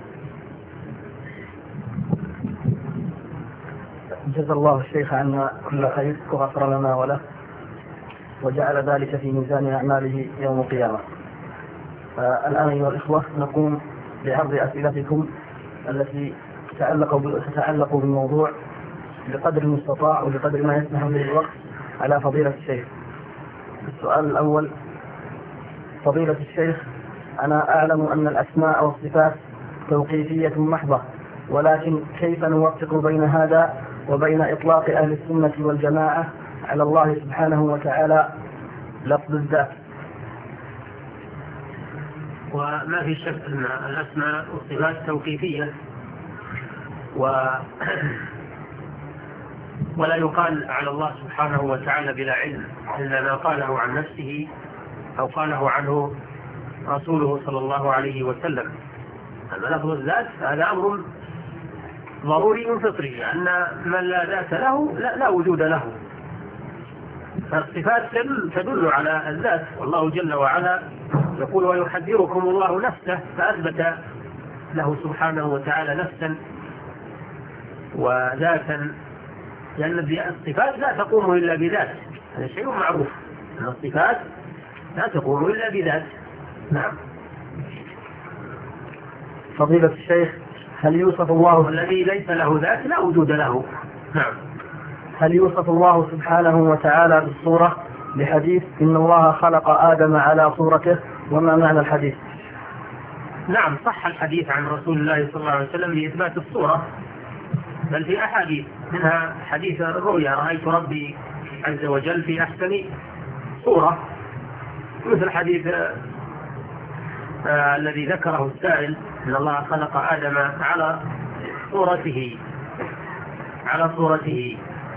جزا الله الشيخ عنا كل خير وغفر لنا وله وجعل ذلك في ميزان أعماله يوم القيامة. الآن أيها الإخوة نقوم بعرض أسئلتكم التي تتعلق بالموضوع بقدر المستطاع وبقدر ما يسمح به الوقت على فضيلة الشيخ. السؤال الأول: فضيلة الشيخ، أنا أعلم أن الأسماء والصفات توقيفية محضة، ولكن كيف نوفق بين هذا وبين إطلاق أهل السنة والجماعة على الله سبحانه وتعالى لفظ الذات؟ وما في شك أن الأسماء والصفات توقيفية، و ولا يقال على الله سبحانه وتعالى بلا علم إلا ما قاله عن نفسه أو قاله عنه رسوله صلى الله عليه وسلم. أما لفظ الذات هذا أمر ضروري فطري، لأن من لا ذات له لا, لا وجود له. فالصفات تدل على الذات، والله جل وعلا يقول ويحذركم الله نفسه، فأثبت له سبحانه وتعالى نفسا وذاتا، لأن الصفات لا تقوم إلا بذات، هذا شيء معروف أن الصفات لا تقوم إلا بذات. نعم. فضيلة الشيخ، هل يوصف الله الذي ليس له ذات لا وجود له؟ نعم. هل يوصف الله سبحانه وتعالى بالصورة لحديث إن الله خلق آدم على صورته، وما معنى الحديث؟ نعم، صح الحديث عن رسول الله صلى الله عليه وسلم لإثبات الصورة، بل في أحاديث منها حديث الرؤيا رأيت ربي عز وجل في أحسن صورة، مثل حديث آه الذي ذكره السائل إن الله خلق آدم على صورته على صورته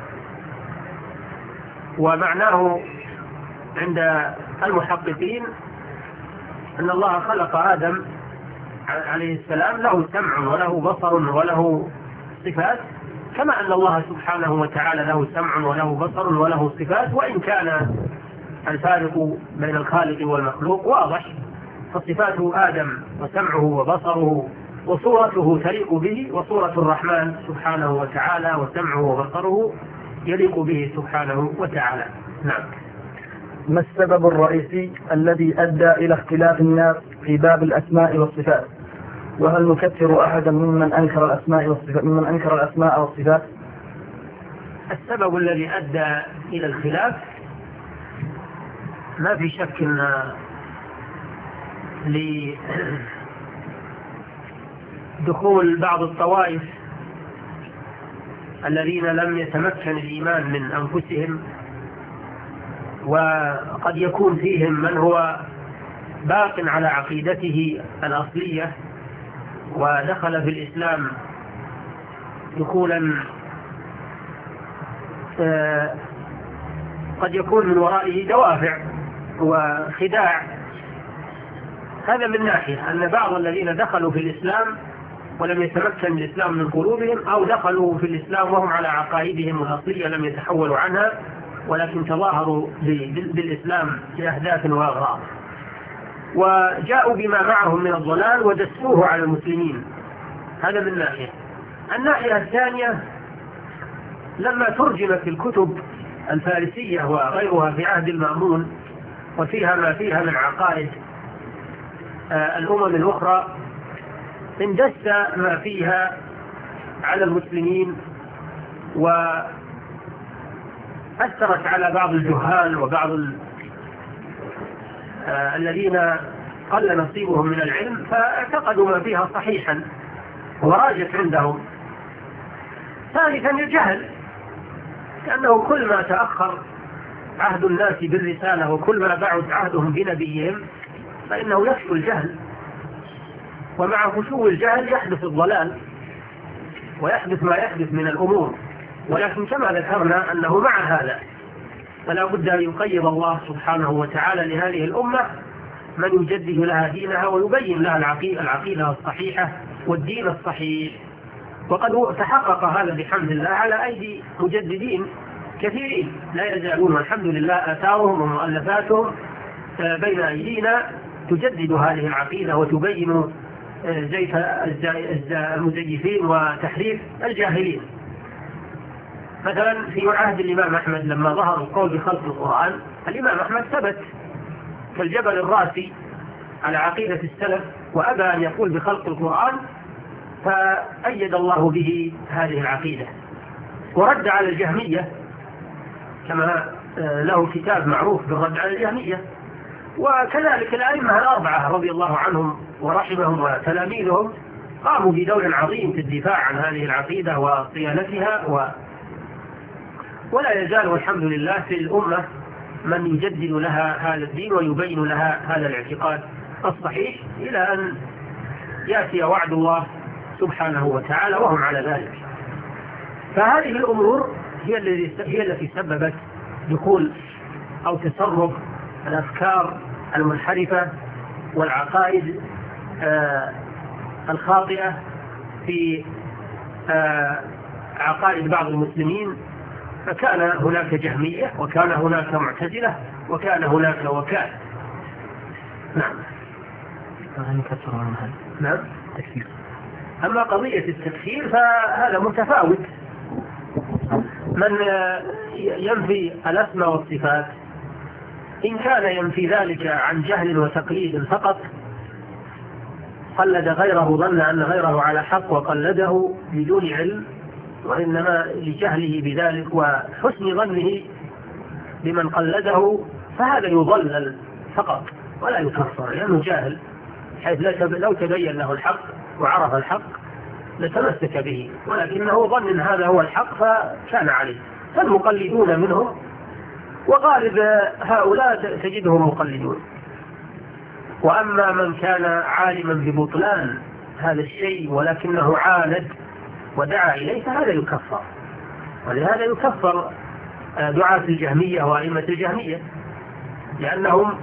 ومعناه عند المحققين أن الله خلق آدم عليه السلام له سمع وله بصر وله صفات، كما أن الله سبحانه وتعالى له سمع وله بصر وله صفات، وإن كان الفارق بين الخالق والمخلوق واضح، فصفات آدم وسمعه وبصره وصورته تليق به، وصورة الرحمن سبحانه وتعالى وسمعه وبصره يليق به سبحانه وتعالى. نعم. ما السبب الرئيسي الذي أدى إلى اختلاف الناس في باب الأسماء والصفات؟ وهل نكفر أحدا ممن أنكر الأسماء والصفات ممن أنكر الأسماء والصفات؟ السبب الذي أدى إلى الخلاف ما في شك أن لدخول بعض الطوائف الذين لم يتمكن الإيمان من أنفسهم، وقد يكون فيهم من هو باق على عقيدته الأصلية ودخل في الإسلام دخولا قد يكون من ورائه دوافع وخداع. هذا من ناحية أن بعض الذين دخلوا في الإسلام ولم يتمكن الإسلام من قلوبهم، أو دخلوا في الإسلام وهم على عقائدهم الأصلية لم يتحولوا عنها، ولكن تظاهروا بالإسلام لأهداف وأغراض، وجاءوا بما معهم من الضلال ودسوه على المسلمين. هذا من ناحية. الناحية الثانية، لما ترجمت الكتب الفارسية وغيرها في عهد المأمون وفيها ما فيها من عقائد الأمم الأخرى، اندس ما فيها على المسلمين وأثرت على بعض الجهال وبعض الذين قل نصيبهم من العلم، فاعتقدوا ما فيها صحيحا وراجت عندهم. ثالثا الجهل، لأنه كل ما تأخر عهد الناس بالرسالة وكل ما بعد عهدهم بنبيهم فإنه يفشو الجهل، ومع فشو الجهل يحدث الضلال ويحدث ما يحدث من الأمور. ولكن كما ذكرنا أنه مع هذا فلا بد أن يقيض الله سبحانه وتعالى لهذه الأمة من يجدد لها دينها ويبين لها العقيدة الصحيحة والدين الصحيح. وقد تحقق هذا بحمد الله على أيدي مجددين كثيرين لا يزالون، والحمد لله آثارهم ومؤلفاتهم بين أيدينا تجدد هذه العقيدة وتبين زيف المزيفين وتحريف الجاهلين. مثلا في عهد الإمام أحمد لما ظهر القول بخلق القرآن، الإمام أحمد ثبت كالجبل الراسي على عقيدة السلف وأبى أن يقول بخلق القرآن، فأيد الله به هذه العقيدة ورد على الجهمية، كما له كتاب معروف بالرد على الجهمية. وكذلك الأئمة الأربعة رضي الله عنهم ورحمهم وتلاميذهم قاموا بدور عظيم في الدفاع عن هذه العقيدة وصيانتها، و... ولا يزال والحمد لله في الأمة من يجدد لها هذا الدين ويبين لها هذا الاعتقاد الصحيح إلى أن يأتي وعد الله سبحانه وتعالى وهم على ذلك. فهذه الأمور هي التي هي التي سببت دخول أو تسرب الأفكار المنحرفة والعقائد آه الخاطئة في آه عقائد بعض المسلمين، فكان هناك جهمية وكان هناك معتزلة وكان هناك وكالة. نعم. نعم. تكفير. أما قضية التكفير فهذا متفاوت. من ينفي الأسماء والصفات إن كان ينفي ذلك عن جهل وتقليد فقط، قلد غيره، ظن أن غيره على حق وقلده بدون علم، وإنما لجهله بذلك وحسن ظنه بمن قلده، فهذا يضلل فقط ولا يكفر لأنه جاهل، حيث لو تبين له الحق وعرف الحق لتمسك به، ولكنه ظن أن هذا هو الحق فكان عليه. فالمقلدون منهم، وغالب هؤلاء تجدهم مقلدون. وأما من كان عالما ببطلان هذا الشيء ولكنه عاند ودعا إليه فهذا يكفر، ولهذا يكفر دعاة الجهمية وأئمة الجهمية، لأنهم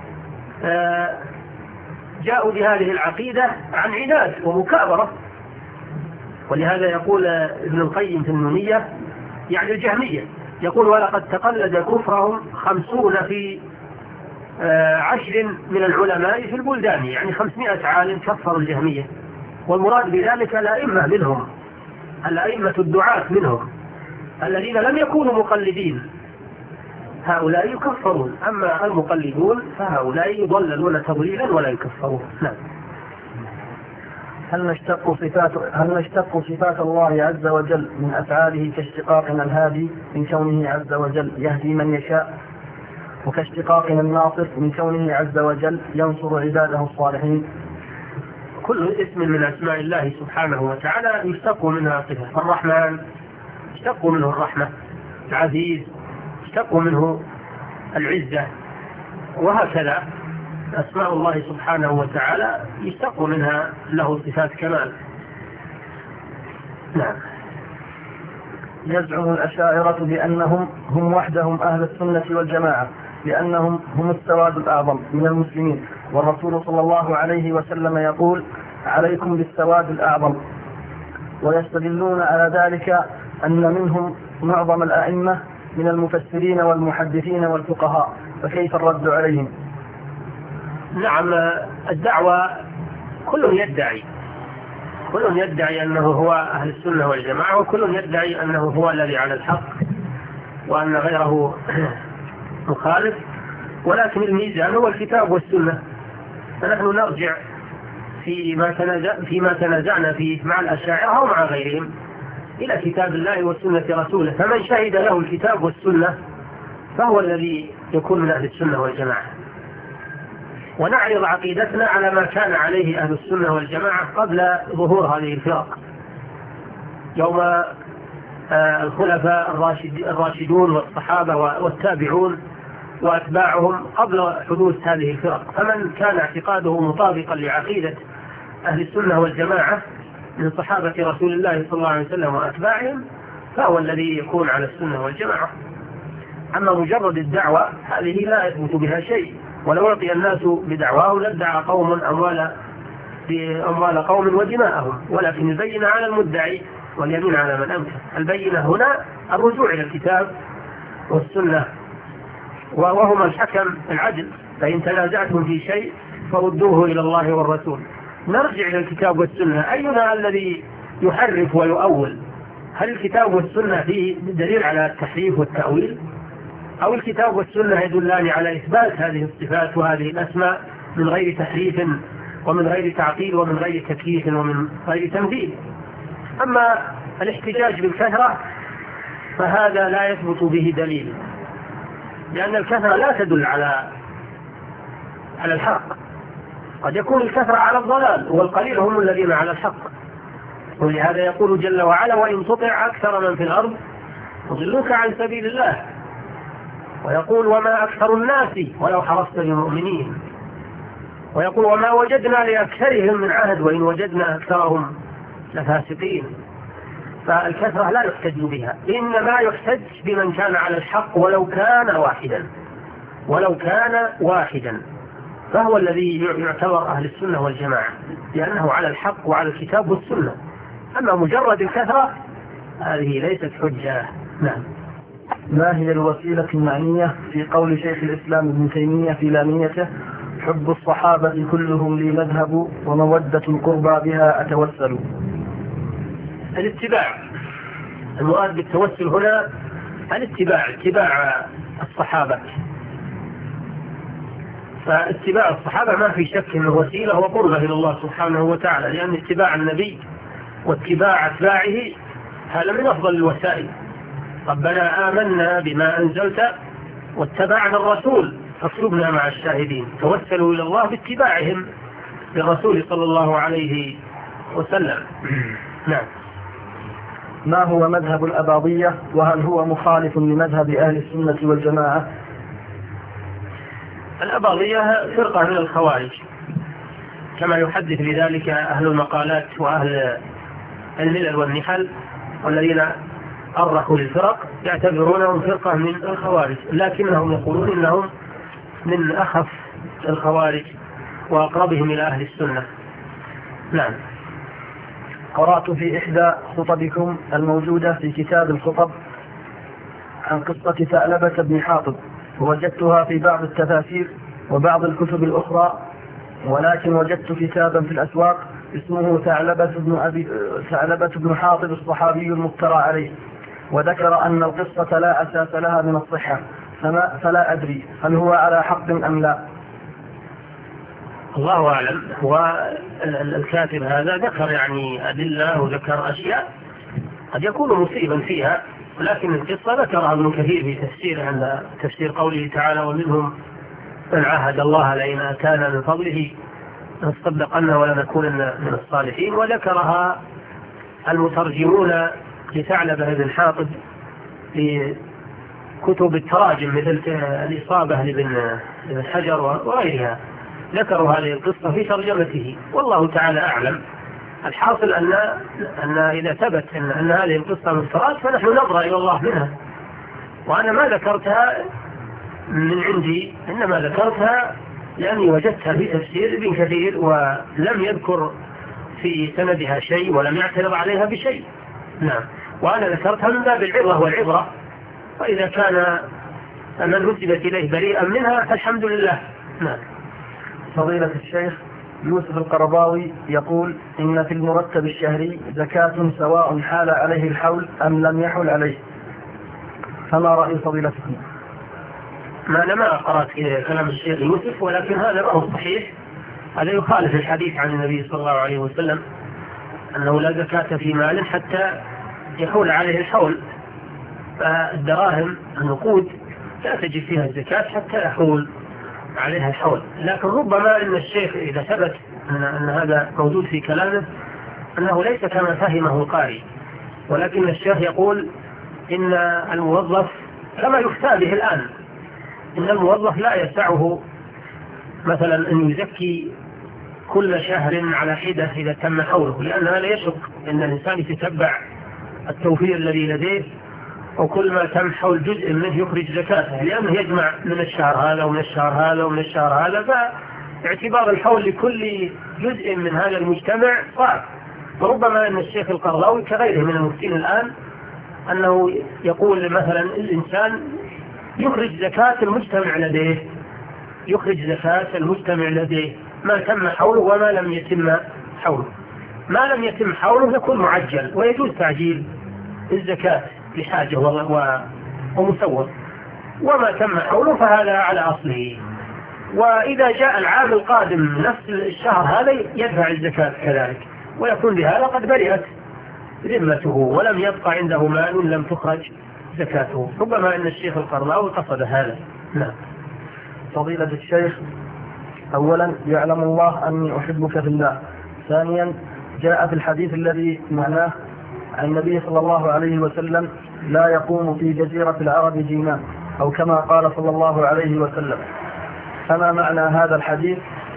جاءوا بهذه العقيدة عن عناد ومكابرة. ولهذا يقول ابن القيم في النونية يعني الجهمية، يقول: ولقد تقلد كفرهم خمسون في عشر من العلماء في البلدان، يعني خمسمائة عالم كفروا الجهمية، والمراد بذلك الأئمة منهم، الأئمة الدعاة منهم الذين لم يكونوا مقلدين، هؤلاء يكفرون. أما المقلدون فهؤلاء يضللون تضليلا ولا يكفرون. نعم. هل نشتق صفات هل نشتق صفات الله عز وجل من أفعاله كاشتقاقنا الهادي من كونه عز وجل يهدي من يشاء، وكاشتقاقنا الناصر من كونه عز وجل ينصر عباده الصالحين؟ كل اسم من أسماء الله سبحانه وتعالى يشتق منها صفة. الرحمن يشتق منه الرحمة، العزيز يشتق منه العزة، وهكذا أسماء الله سبحانه وتعالى يشتق منها له صفات كمال. نعم. يزعم الأشاعرة بأنهم هم وحدهم أهل السنة والجماعة، لأنهم هم السواد الأعظم من المسلمين، والرسول صلى الله عليه وسلم يقول: عليكم بالسواد الأعظم. ويستدلون على ذلك أن منهم معظم الأئمة من المفسرين والمحدثين والفقهاء، فكيف الرد عليهم؟ نعم. الدعوة كل يدعي كل يدعي أنه هو أهل السنة والجماعة، وكل يدعي أنه هو الذي على الحق وأن غيره مخالف، ولكن الميزان هو الكتاب والسنة. فنحن نرجع فيما تنازع فيما تنازعنا فيه مع الأشاعرة ومع غيرهم إلى كتاب الله وسنة رسوله، فمن شهد له الكتاب والسنة فهو الذي يكون من أهل السنة والجماعة. ونعرض عقيدتنا على ما كان عليه أهل السنة والجماعة قبل ظهور هذه الفرق، يوم الخلفاء الراشدون والصحابة والتابعون وأتباعهم قبل حدوث هذه الفرق. فمن كان اعتقاده مطابقا لعقيدة أهل السنة والجماعة من صحابة رسول الله صلى الله عليه وسلم وأتباعهم فهو الذي يكون على السنة والجماعة. أما مجرد الدعوة هذه لا يثبت بها شيء، ولو رضي الناس بدعواه لادعى قوم أموال أموال قوم ودماءهم، ولكن البينة على المدعي واليمين على من أنكر. البينة هنا الرجوع إلى الكتاب والسنة، وهما الحكم العدل، فإن تنازعتم في شيء فردوه إلى الله والرسول. نرجع إلى الكتاب والسنة، أينا الذي يحرف ويؤول؟ هل الكتاب والسنة فيه دليل على التحريف والتأويل، أو الكتاب والسنة يدلان على إثبات هذه الصفات وهذه الأسماء من غير تحريف ومن غير تعطيل ومن غير تكييف ومن غير تمثيل؟ أما الاحتجاج بالكثرة فهذا لا يثبت به دليل، لأن الكثرة لا تدل على على الحق، قد يكون الكثرة على الضلال والقليل هم الذين على الحق. ولهذا يقول جل وعلا: وإن تطع أكثر من في الأرض يضلوك عن سبيل الله. ويقول: وما أكثر الناس ولو حرصت بمؤمنين. ويقول وما وجدنا لأكثرهم من عهد وإن وجدنا أكثرهم لفاسقين. فالكثرة لا يحتج بها، إنما يحتج بمن كان على الحق ولو كان واحدا ولو كان واحدا فهو الذي يعتبر أهل السنة والجماعة، لأنه على الحق وعلى الكتاب والسنة. أما مجرد الكثرة هذه ليست حجة. نعم. ما هي الوسيلة المعنية في قول شيخ الإسلام ابن تيمية في لاميته حب الصحابة كلهم لي مذهب ومودة القربى بها أتوسل؟ الاتباع. المراد بالتوسل هنا الاتباع، اتباع الصحابة. فاتباع الصحابة ما في شك انه وسيلة وقربة إلى الله سبحانه وتعالى، لأن اتباع النبي واتباع أتباعه هذا من أفضل الوسائل. ربنا آمنا بما أنزلت واتبعنا الرسول فاكتبنا مع الشاهدين. توسلوا إلى الله باتباعهم للرسول صلى الله عليه وسلم. نعم. ما هو مذهب الأباضية وهل هو مخالف لمذهب أهل السنة والجماعة؟ الأباضية فرقة من الخوارج كما يحدث بذلك أهل المقالات وأهل الملل والنحل، والذين أرخوا للفرق يعتبرونهم فرقة من الخوارج، لكنهم يقولون إنهم من أخف الخوارج وأقربهم إلى أهل السنة. نعم. قرأت في إحدى خطبكم الموجودة في كتاب الخطب عن قصة ثعلبة بن حاطب، ووجدتها في بعض التفاسير وبعض الكتب الأخرى، ولكن وجدت كتابا في الأسواق اسمه ثعلبة بن, أبي ثعلبة بن حاطب الصحابي المفترى عليه، وذكر أن القصة لا أساس لها من الصحة، فما فلا أدري هل هو على حق أم لا. الله أعلم. والكاتب هذا ذكر يعني أدلة وذكر أشياء قد يكون مصيبا فيها، ولكن القصة ذكرها ابن كثير في تفسير عند تفسير قوله تعالى ومنهم من عاهد الله لئن آتانا من فضله لنصدقن ولنكونن من الصالحين. وذكرها المترجمون لثعلبة بن حاطب في كتب التراجم مثل الإصابة لابن حجر وغيرها، ذكروا هذه القصة في ترجمته، والله تعالى أعلم. الحاصل أن أن إذا ثبت أن, أن هذه القصة مفترات فنحن نظر إلى الله منها، وأنا ما ذكرتها من عندي، إنما ذكرتها لأني وجدتها في تفسير ابن كثير ولم يذكر في سندها شيء ولم يعترض عليها بشيء. نعم. وأنا ذكرتها من باب العظة والعبرة، وإذا كان من نسبت إليه بريئا منها فالحمد لله. نعم. فضيلة الشيخ يوسف القرضاوي يقول إن في المرتب الشهري زكاة سواء حال عليه الحول أم لم يحل عليه، فما رأي فضيلتكم؟ ما أنا ما قرأت كلام الشيخ يوسف، ولكن هذا ما هو صحيح، هذا يخالف الحديث عن النبي صلى الله عليه وسلم أنه لا زكاة في مال حتى يحول عليه الحول. فالدراهم النقود لا تجد فيها الزكاة حتى يحول عليها الحول. لكن ربما أن الشيخ إذا ثبت أن, أن هذا موجود في كلامه أنه ليس كما فهمه القارئ، ولكن الشيخ يقول إن الموظف كما يفتى به الآن، إن الموظف لا يسعه مثلا أن يزكي كل شهر على حدة إذا تم حوله، لأن هذا يشق أن الإنسان يتتبع التوفير الذي لديه، وكل ما تم حول جزء منه يخرج زكاته، لأنه يجمع من الشهر هذا ومن الشهر هذا ومن الشهر هذا، فاعتبار الحول لكل جزء من هذا المجتمع صعب. فربما أن الشيخ القرضاوي كغيره من المفتين الآن أنه يقول مثلا الإنسان يخرج زكاة المجتمع لديه، يخرج زكاة المجتمع لديه ما تم حوله وما لم يتم حوله. ما لم يتم حوله يكون معجل ويجوز تعجيل الزكاة لحاجة ومسوّر، وما تم حوله فهذا على أصله. وإذا جاء العام القادم نفس الشهر هذا يدفع الزكاة كذلك، ويكون بهذا قد برئت ذمته ولم يبقى عنده مال لم تخرج زكاته. ربما أن الشيخ القرضاوي قصد هذا. نعم. فضيلة الشيخ، أولا يعلم الله أني أحبك في الله. ثانيا جاء في الحديث الذي معناه عن النبي صلى الله عليه وسلم لا يقوم في جزيرة العرب دينار، أو كما قال صلى الله عليه وسلم. فما معنى هذا الحديث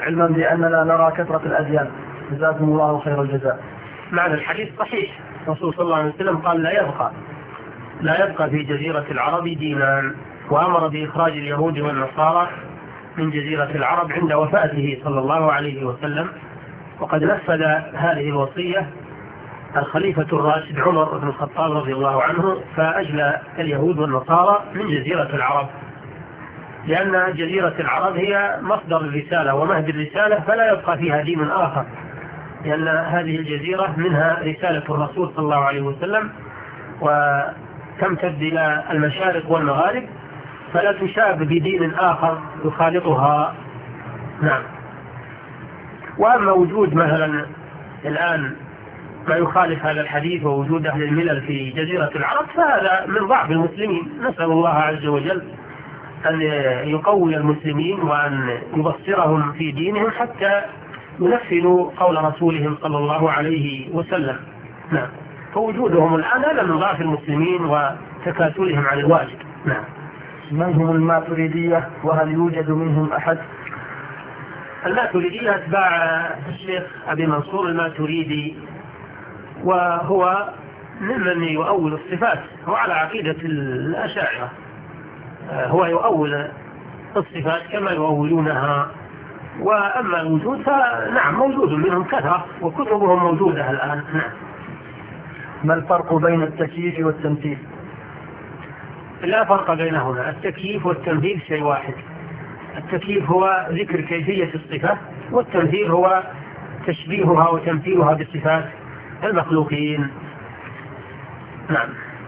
علما بأننا نرى كثرة الأديان، جزاكم الله خير الجزاء. معنى الحديث صحيح، الرسول صلى الله عليه وسلم قال لا يبقى لا يبقى في جزيرة العرب دينان، وأمر بإخراج اليهود والنصارى من جزيرة العرب عند وفاته صلى الله عليه وسلم. وقد نفذ هذه الوصية الخليفة الراشد عمر بن الخطاب رضي الله عنه، فأجلى اليهود والنصارى من جزيرة العرب، لأن جزيرة العرب هي مصدر الرسالة ومهد الرسالة، فلا يبقى فيها دين آخر، لأن هذه الجزيرة منها رسالة الرسول صلى الله عليه وسلم وتمتد إلى المشارق والمغارب، فلا تشاب بدين آخر يخالطها. نعم. وأما وجود مثلا الآن ما يخالف هذا الحديث ووجود أهل الملل في جزيرة العرب، فهذا من ضعف المسلمين. نسأل الله عز وجل أن يقوي المسلمين وأن يبصرهم في دينهم حتى ينفذوا قول رسولهم صلى الله عليه وسلم. نعم. فوجودهم الآن هذا من ضعف المسلمين وتكاسلهم عن الواجب. نعم. من هم الماتريدية وهل يوجد منهم أحد؟ الماتريدية أتباع الشيخ أبي منصور الماتريدي، وهو ممن يؤول الصفات، هو على عقيدة الأشاعرة، هو يؤول الصفات كما يؤولونها. وأما الوجود فنعم موجود منهم كثرة وكتبهم موجودة الآن. نعم. ما الفرق بين التكييف والتمثيل؟ لا فرق بينهما، التكييف والتمثيل شيء واحد. التكييف هو ذكر كيفية الصفة، والتمثيل هو تشبيهها وتمثيلها بصفات المخلوقين. نعم.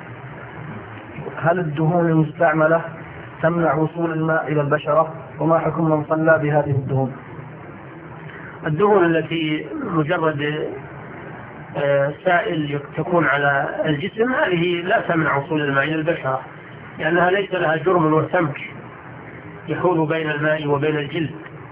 هل الدهون المستعملة تمنع وصول الماء إلى البشرة؟ وما حكم من صلى بهذه الدهون؟ الدهون التي مجرد سائل تكون على الجسم هذه لا تمنع وصول الماء إلى البشرة، لأنها ليس لها جرم وسمك يحول بين الماء وبين الجلد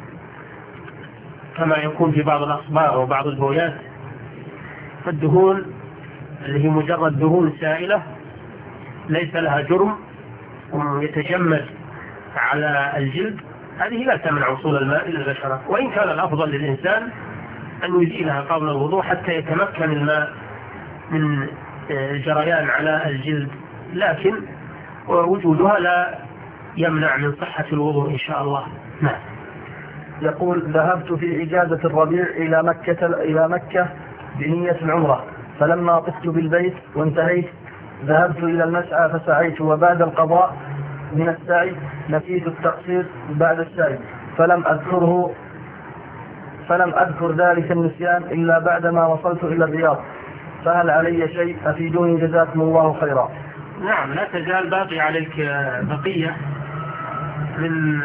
كما يكون في بعض الأصباغ وبعض البويات. فالدهون اللي هي مجرد دهون سائلة ليس لها جرم يتجمد على الجلد، هذه لا تمنع وصول الماء إلى البشرة. وإن كان الأفضل للإنسان أن يزيلها قبل الوضوء حتى يتمكن الماء من الجريان على الجلد، لكن وجودها لا يمنع من صحة الوضوء إن شاء الله. نعم. يقول: ذهبت في إجازة الربيع إلى مكة إلى مكة بنية العمرة، فلما طفت بالبيت وانتهيت ذهبت إلى المسعى فسعيت، وبعد القضاء من السعي نسيت التقصير بعد السعي فلم أذكره فلم أذكر ذلك النسيان إلا بعدما وصلت إلى الرياض، فهل علي شيء؟ أفيدوني جزاكم الله خيرا. نعم، لا تزال باقي عليك بقية من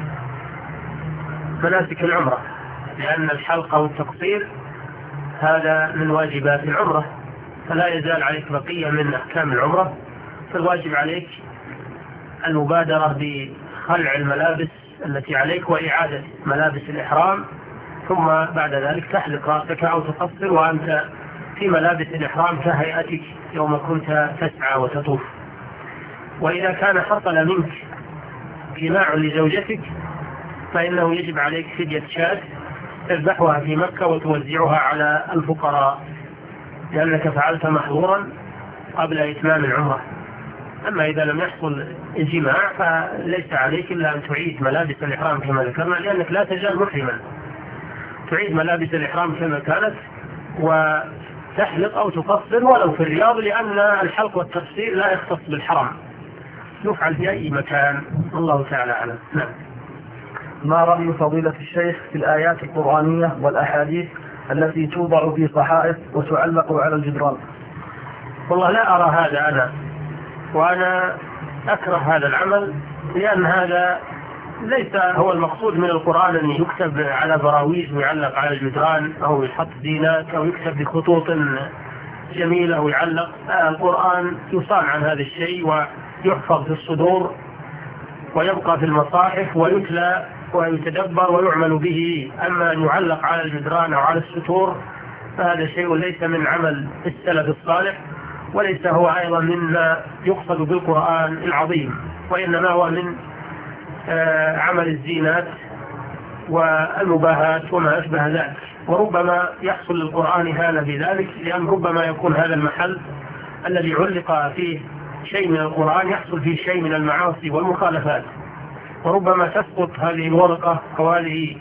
مناسك العمرة، لأن الحلق والتقصير هذا من واجبات العمرة، فلا يزال عليك بقية من أحكام العمرة. فالواجب عليك المبادرة بخلع الملابس التي عليك وإعادة ملابس الإحرام، ثم بعد ذلك تحلق رأسك أو تقصر وأنت في ملابس الإحرام كهيئتك يوم كنت تسعى وتطوف. وإذا كان حصل منك جماع لزوجتك فإنه يجب عليك فدية شاة تذبحها في مكة وتوزعها على الفقراء، لأنك فعلت محظورا قبل إتمام العمرة. أما إذا لم يحصل الجماع فليس عليك إلا أن تعيد ملابس الإحرام كما ذكرنا، لأنك لا تزال محرما، تعيد ملابس الإحرام كما كانت وتحلق أو تقصر ولو في الرياض، لأن الحلق والتقصير لا يختص بالحرم، يفعل في أي مكان. الله تعالى أعلم. نعم. ما رأي فضيلة الشيخ في الآيات القرآنية والأحاديث التي توضع في صحائف وتعلق على الجدران؟ والله لا أرى هذا أنا، وأنا أكره هذا العمل، لأن هذا ليس هو المقصود من القرآن أن يكتب على براويز ويعلق على الجدران أو يحط زينات أو يكتب بخطوط جميلة ويعلق. القرآن يصان عن هذا الشيء ويحفظ في الصدور ويبقى في المصاحف ويتلى ويتدبر ويعمل به. أما أن يعلق على الجدران أو على الستور فهذا شيء ليس من عمل السلف الصالح، وليس هو أيضا مما يقصد بالقرآن العظيم، وإنما هو من عمل الزينات والمباهات وما أشبه ذلك. وربما يحصل للقرآن هذا بذلك، لأن ربما يكون هذا المحل الذي علق فيه شيء من القرآن يحصل فيه شيء من المعاصي والمخالفات، وربما تسقط هذه الورقة أو هذه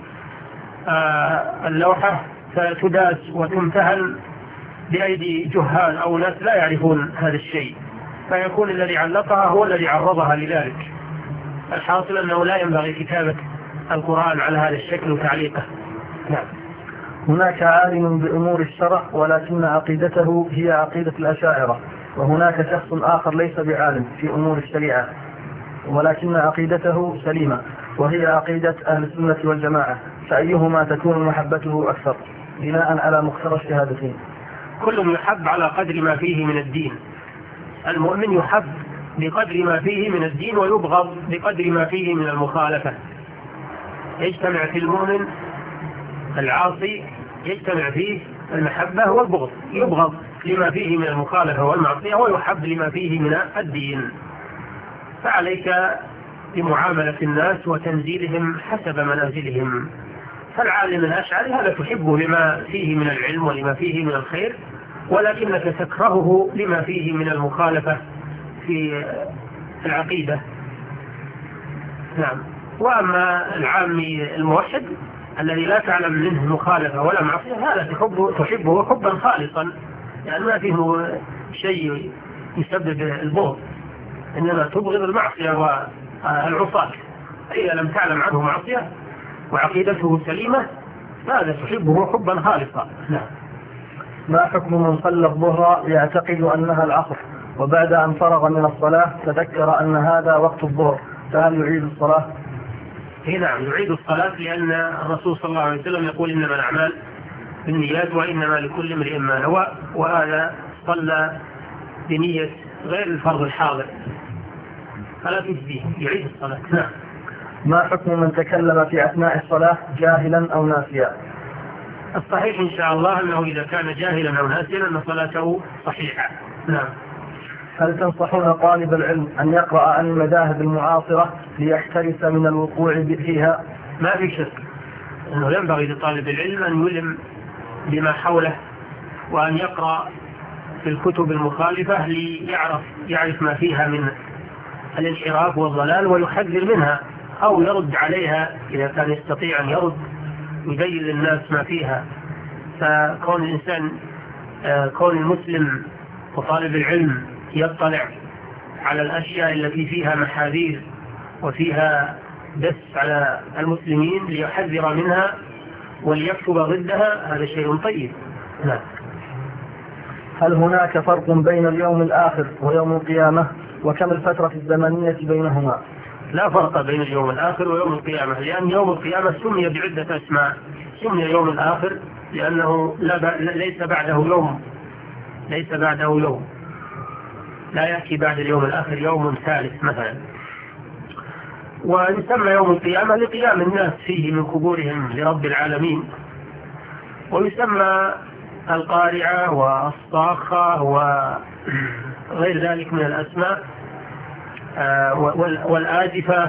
آه اللوحة فتداس وتمتهن بأيدي جهال أو ناس لا يعرفون هذا الشيء، فيكون الذي علقها هو الذي عرضها لذلك. الحاصل أنه لا ينبغي كتابة القرآن على هذا الشكل وتعليقه. نعم. هناك عالم بأمور الشرع ولكن عقيدته هي عقيدة الأشاعرة، وهناك شخص آخر ليس بعالم في أمور الشريعة ولكن عقيدته سليمة وهي عقيدة أهل السنة والجماعة، فأيهما تكون محبته أكثر بناء على مقتضى الشهادتين؟ كل يحب على قدر ما فيه من الدين. المؤمن يحب بقدر ما فيه من الدين ويبغض بقدر ما فيه من المخالفة. يجتمع في المؤمن العاصي يجتمع فيه المحبة والبغض، يبغض لما فيه من المخالفة والمعصية ويحب لما فيه من الدين. فعليك بمعاملة الناس وتنزيلهم حسب منازلهم. فالعالم الأشعري هذا تحبه لما فيه من العلم ولما فيه من الخير، ولكنك تكرهه لما فيه من المخالفة في العقيدة. نعم. وأما العامي الموحد الذي لا تعلم منه مخالفة ولا معصية هذا تحبه, تحبه حبا خالصا، يعني ما فيه شيء يسبب البغض، إنما تبغض المعصية والعصاة. إذا لم تعلم عنه معصية وعقيدته سليمة هذا تحبه حبا خالصا. نعم. ما حكم من صلى الظهر يعتقد أنها العصر وبعد أن فرغ من الصلاة تذكر أن هذا وقت الظهر، فهل يعيد الصلاة؟ نعم يعيد الصلاة، لأن الرسول صلى الله عليه وسلم يقول إنما الأعمال بالنيات وإنما لكل امرئ ما نوى، وهذا صلى بنية غير الفرض الحاضر فلا تجزيه، يعيد الصلاة. نعم. ما حكم من تكلم في أثناء الصلاة جاهلا أو ناسيا؟ الصحيح إن شاء الله أنه إذا كان جاهلا أو ناسيا أن صلاته صحيحة. نعم. هل تنصحون طالب العلم أن يقرأ عن المذاهب المعاصرة ليحترس من الوقوع فيها؟ ما في شك أنه ينبغي لطالب العلم أن يلم بما حوله وأن يقرأ في الكتب المخالفة ليعرف يعرف ما فيها من الانحراف والضلال ويحذر منها أو يرد عليها إذا كان يستطيع أن يرد يبين للناس ما فيها. فكون الإنسان كون المسلم وطالب العلم يطلع على الأشياء التي فيها محاذير وفيها دس على المسلمين ليحذر منها وليكتب ضدها هذا شيء طيب. نعم. هل هناك فرق بين اليوم الآخر ويوم القيامة؟ وكم الفترة الزمنية بينهما؟ لا فرق بين اليوم الآخر ويوم القيامة، لأن يوم القيامة سمي بعدة أسماء. سمي يوم الآخر لأنه لا ب... ليس بعده يوم ليس بعده يوم لا يأتي بعد اليوم الآخر يوم ثالث مثلا. ويسمى يوم القيامة لقيام الناس فيه من قبورهم لرب العالمين. ويسمى القارعة والصاخة وغير ذلك من الأسماء، والآزفة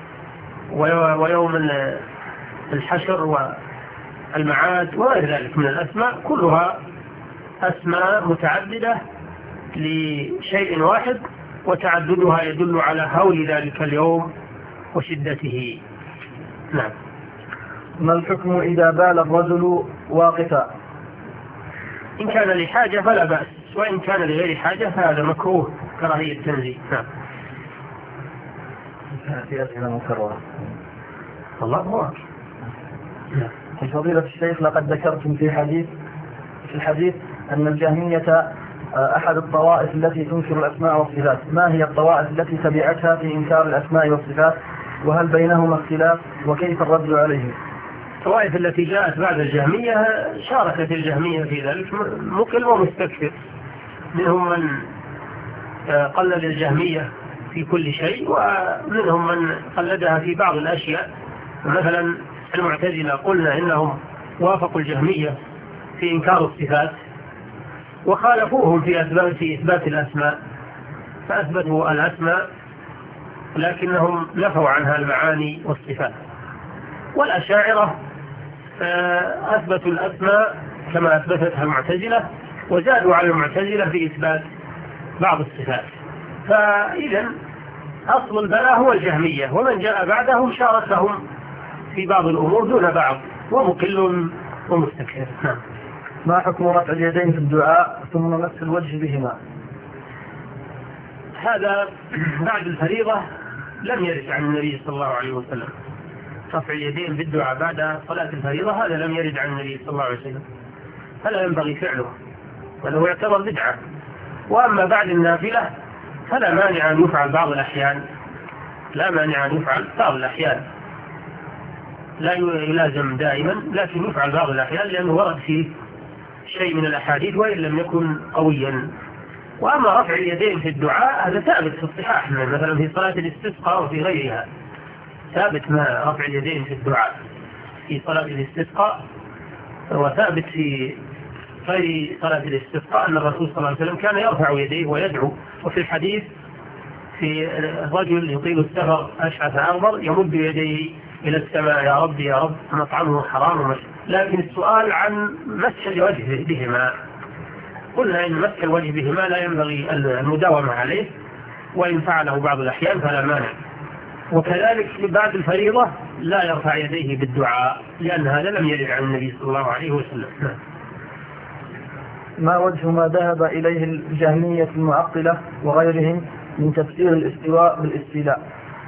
ويوم الحشر والمعاد وغير ذلك من الأسماء، كلها أسماء متعددة لشيء واحد، وتعددها يدل على هول ذلك اليوم وشدته. نعم. ما الحكم إذا بال الرجل واقفا؟ إن كان لحاجة فلا بأس، وإن كان لغير حاجة فهذا مكروه كراهية تنزيه. نعم. في أسئلة مكررة. الله أكبر. نعم. فضيلة الشيخ، لقد ذكرتم في حديث في الحديث أن الجهمية أحد الطوائف التي تنكر الأسماء والصفات. ما هي الطوائف التي تبعتها في إنكار الأسماء والصفات؟ وهل بينهما اختلاف؟ وكيف الرد عليهم؟ الطوائف التي جاءت بعد الجهمية شاركت الجهمية في ذلك مقل ومستكثر. منهم من قلد الجهمية في كل شيء، ومنهم من قلدها في بعض الأشياء. مثلا المعتزلة قلنا إنهم وافقوا الجهمية في إنكار الصفات وخالفوهم في أثبات, في إثبات الأسماء، فأثبتوا الأسماء لكنهم نفوا عنها المعاني والصفات. والأشاعرة أثبتوا الأسماء كما أثبتتها المعتزلة، وزادوا على المعتزلة في إثبات بعض الصفات. فإذا أصل البلاء هو الجهمية، ومن جاء بعدهم شاركهم في بعض الأمور دون بعض، ومقل ومستكثر. ما حكم رفع اليدين في الدعاء ثم مس الوجه بهما؟ هذا بعد الفريضة لم يرد عن النبي صلى الله عليه وسلم. رفع اليدين في الدعاء بعد صلاة الفريضة هذا لم يرد عن النبي صلى الله عليه وسلم، فلا ينبغي فعله، بل هو يعتبر بدعة. وأما بعد النافلة فلا مانع أن يفعل بعض الأحيان، لا مانع أن يفعل بعض الأحيان، لا يلازم دائما، لكن يفعل بعض الأحيان لأنه ورد فيه شيء من الأحاديث وإن لم يكن قويا. وأما رفع اليدين في الدعاء هذا ثابت في الصحاح، مثلا في صلاة الاستسقاء وفي غيرها ثابت ما رفع اليدين في الدعاء في صلاة الاستسقاء، وثابت في غير صلاة الاستسقاء أن الرسول صلى الله عليه وسلم كان يرفع يديه ويدعو. وفي الحديث في رجل يطيل السفر أشعث أغبر يمد يديه إلى السماء يا رب يا رب مطعمه حرام ومش. لكن السؤال عن مسح الوجه بهما، قلنا إن مسح الوجه بهما لا ينبغي المداومة عليه، وإن فعله بعض الأحيان فلا مانع. وكذلك بعد الفريضة لا يرفع يديه بالدعاء، لأن هذا لم يرد عن النبي صلى الله عليه وسلم. ما وجه ما ذهب إليه الجهمية المعطلة وغيرهم من تفسير الاستواء بالاستيلاء؟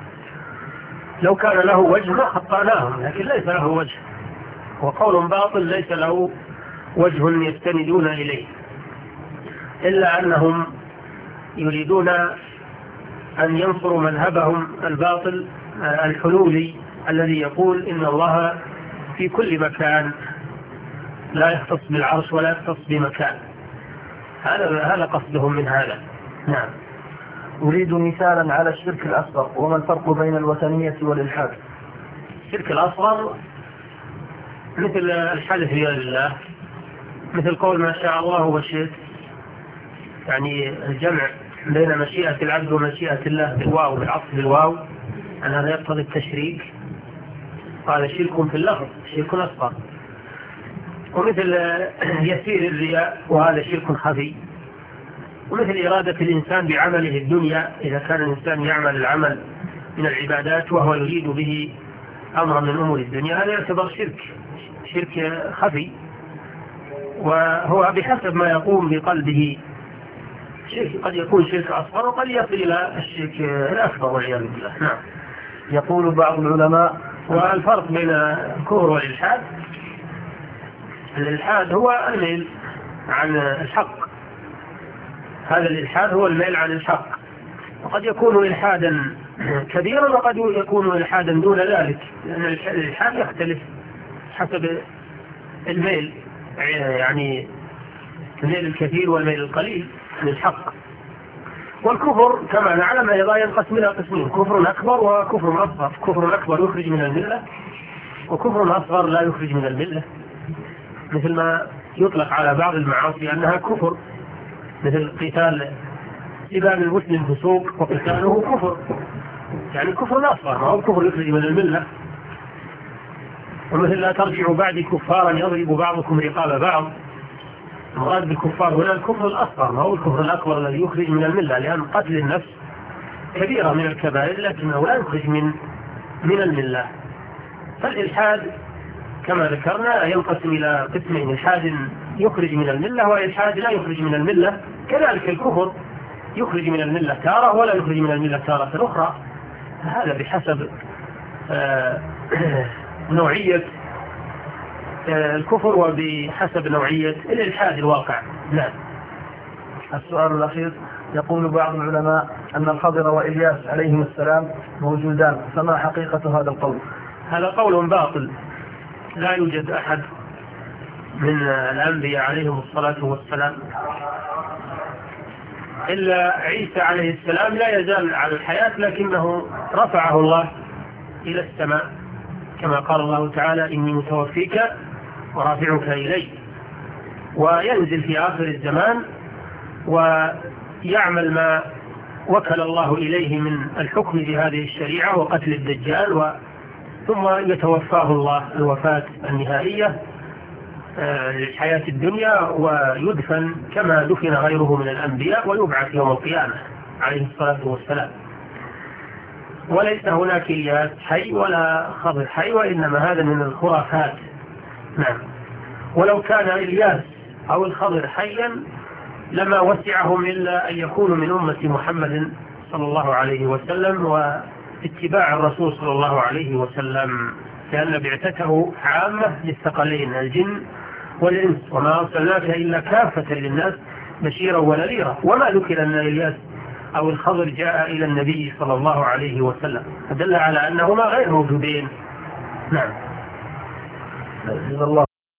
لو كان له وجه ما خطأناهم، لكن ليس له وجه، وقول باطل ليس له وجه يستندون إليه، إلا أنهم يريدون أن ينصروا مذهبهم الباطل الحلولي الذي يقول إن الله في كل مكان لا يختص بالعرش ولا يختص بمكان. هذا هذا قصدهم من هذا. نعم. أريد مثالا على الشرك الأصغر، وما الفرق بين الوثنية والإلحاد؟ الشرك الأصغر مثل الحلف بغير الله، مثل قول ما شاء الله وشئت، يعني الجمع بين مشيئة العبد ومشيئة الله بالواو بالعطف بالواو، أن هذا يقتضي التشريك، قال شرك في اللفظ شرك أصغر. ومثل يسير الرياء وهذا شرك خفي. ومثل إرادة الإنسان بعمله الدنيا، إذا كان الإنسان يعمل العمل من العبادات وهو يريد به أمر من أمور الدنيا، هذا يعتبر شرك شرك خفي، وهو بحسب ما يقوم بقلبه شرك، قد يكون شرك أصغر وقد يصل إلى الشرك الأكبر والعياذ بالله. نعم. يقول بعض العلماء. والفرق بين الكفر والإلحاد، الإلحاد هو الميل عن الحق، هذا الإلحاد هو الميل عن الحق، وقد يكون إلحادا كبيرا وقد يكون إلحادا دون ذلك، لأن الإلحاد يختلف حسب الميل، يعني الميل الكثير والميل القليل للحق. والكفر كما نعلم أيضا ينقسم إلى قسمين، كفر أكبر وكفر أصغر. كفر أكبر يخرج من الملة، وكفر أصغر لا يخرج من الملة، مثل ما يطلق على بعض المعاصي أنها كفر، مثل قتال سباب المسلم فسوق وقتاله كفر، يعني كفر أصغر ما هو كفر يخرج من الملة. ومثل لا ترجعوا بعد كفارا يضرب بعضكم رقاب بعض، المراد بالكفار هنا الكفر الأصغر ما هو الكفر الأكبر الذي يخرج من الملة، لأن قتل النفس كبيرة من الكبائر لكنه لا يخرج من من الملة. فالإلحاد كما ذكرنا ينقسم إلى قسمين، إلحاد يخرج من الملة وإلحاد لا يخرج من الملة. كذلك الكفر يخرج من الملة تارة ولا يخرج من الملة تارة أخرى، هذا بحسب آه نوعية الكفر وبحسب نوعية الإلحاد الواقع. نعم. السؤال الأخير، يقول بعض العلماء أن الخضر وإلياس عليهم السلام موجودان، فما حقيقة هذا القول؟ هذا قول باطل، لا يوجد أحد من الأنبياء عليهم الصلاة والسلام إلا عيسى عليه السلام لا يزال على الحياة، لكنه رفعه الله إلى السماء كما قال الله تعالى إني متوفيك ورافعك إلي، وينزل في آخر الزمان ويعمل ما وكل الله إليه من الحكم بهذه الشريعة وقتل الدجال و... ثم يتوفاه الله الوفاة النهائية للحياة الدنيا، ويدفن كما دفن غيره من الأنبياء، ويبعث يوم القيامة عليه الصلاة والسلام. وليس هناك إلياس حي ولا خضر حي، وإنما هذا من الخرافات. نعم. ولو كان إلياس أو الخضر حيا لما وسعهم إلا أن يكونوا من أمة محمد صلى الله عليه وسلم واتباع الرسول صلى الله عليه وسلم، لأن بعثته عامة للثقلين الجن والإنس، وما أرسلناك إلا كافة للناس بشيرا ونذيرا. وما ذكر أن إلياس أو الخضر جاء إلى النبي صلى الله عليه وسلم، فدل على أنهما غير موجودين. نعم. جزا الله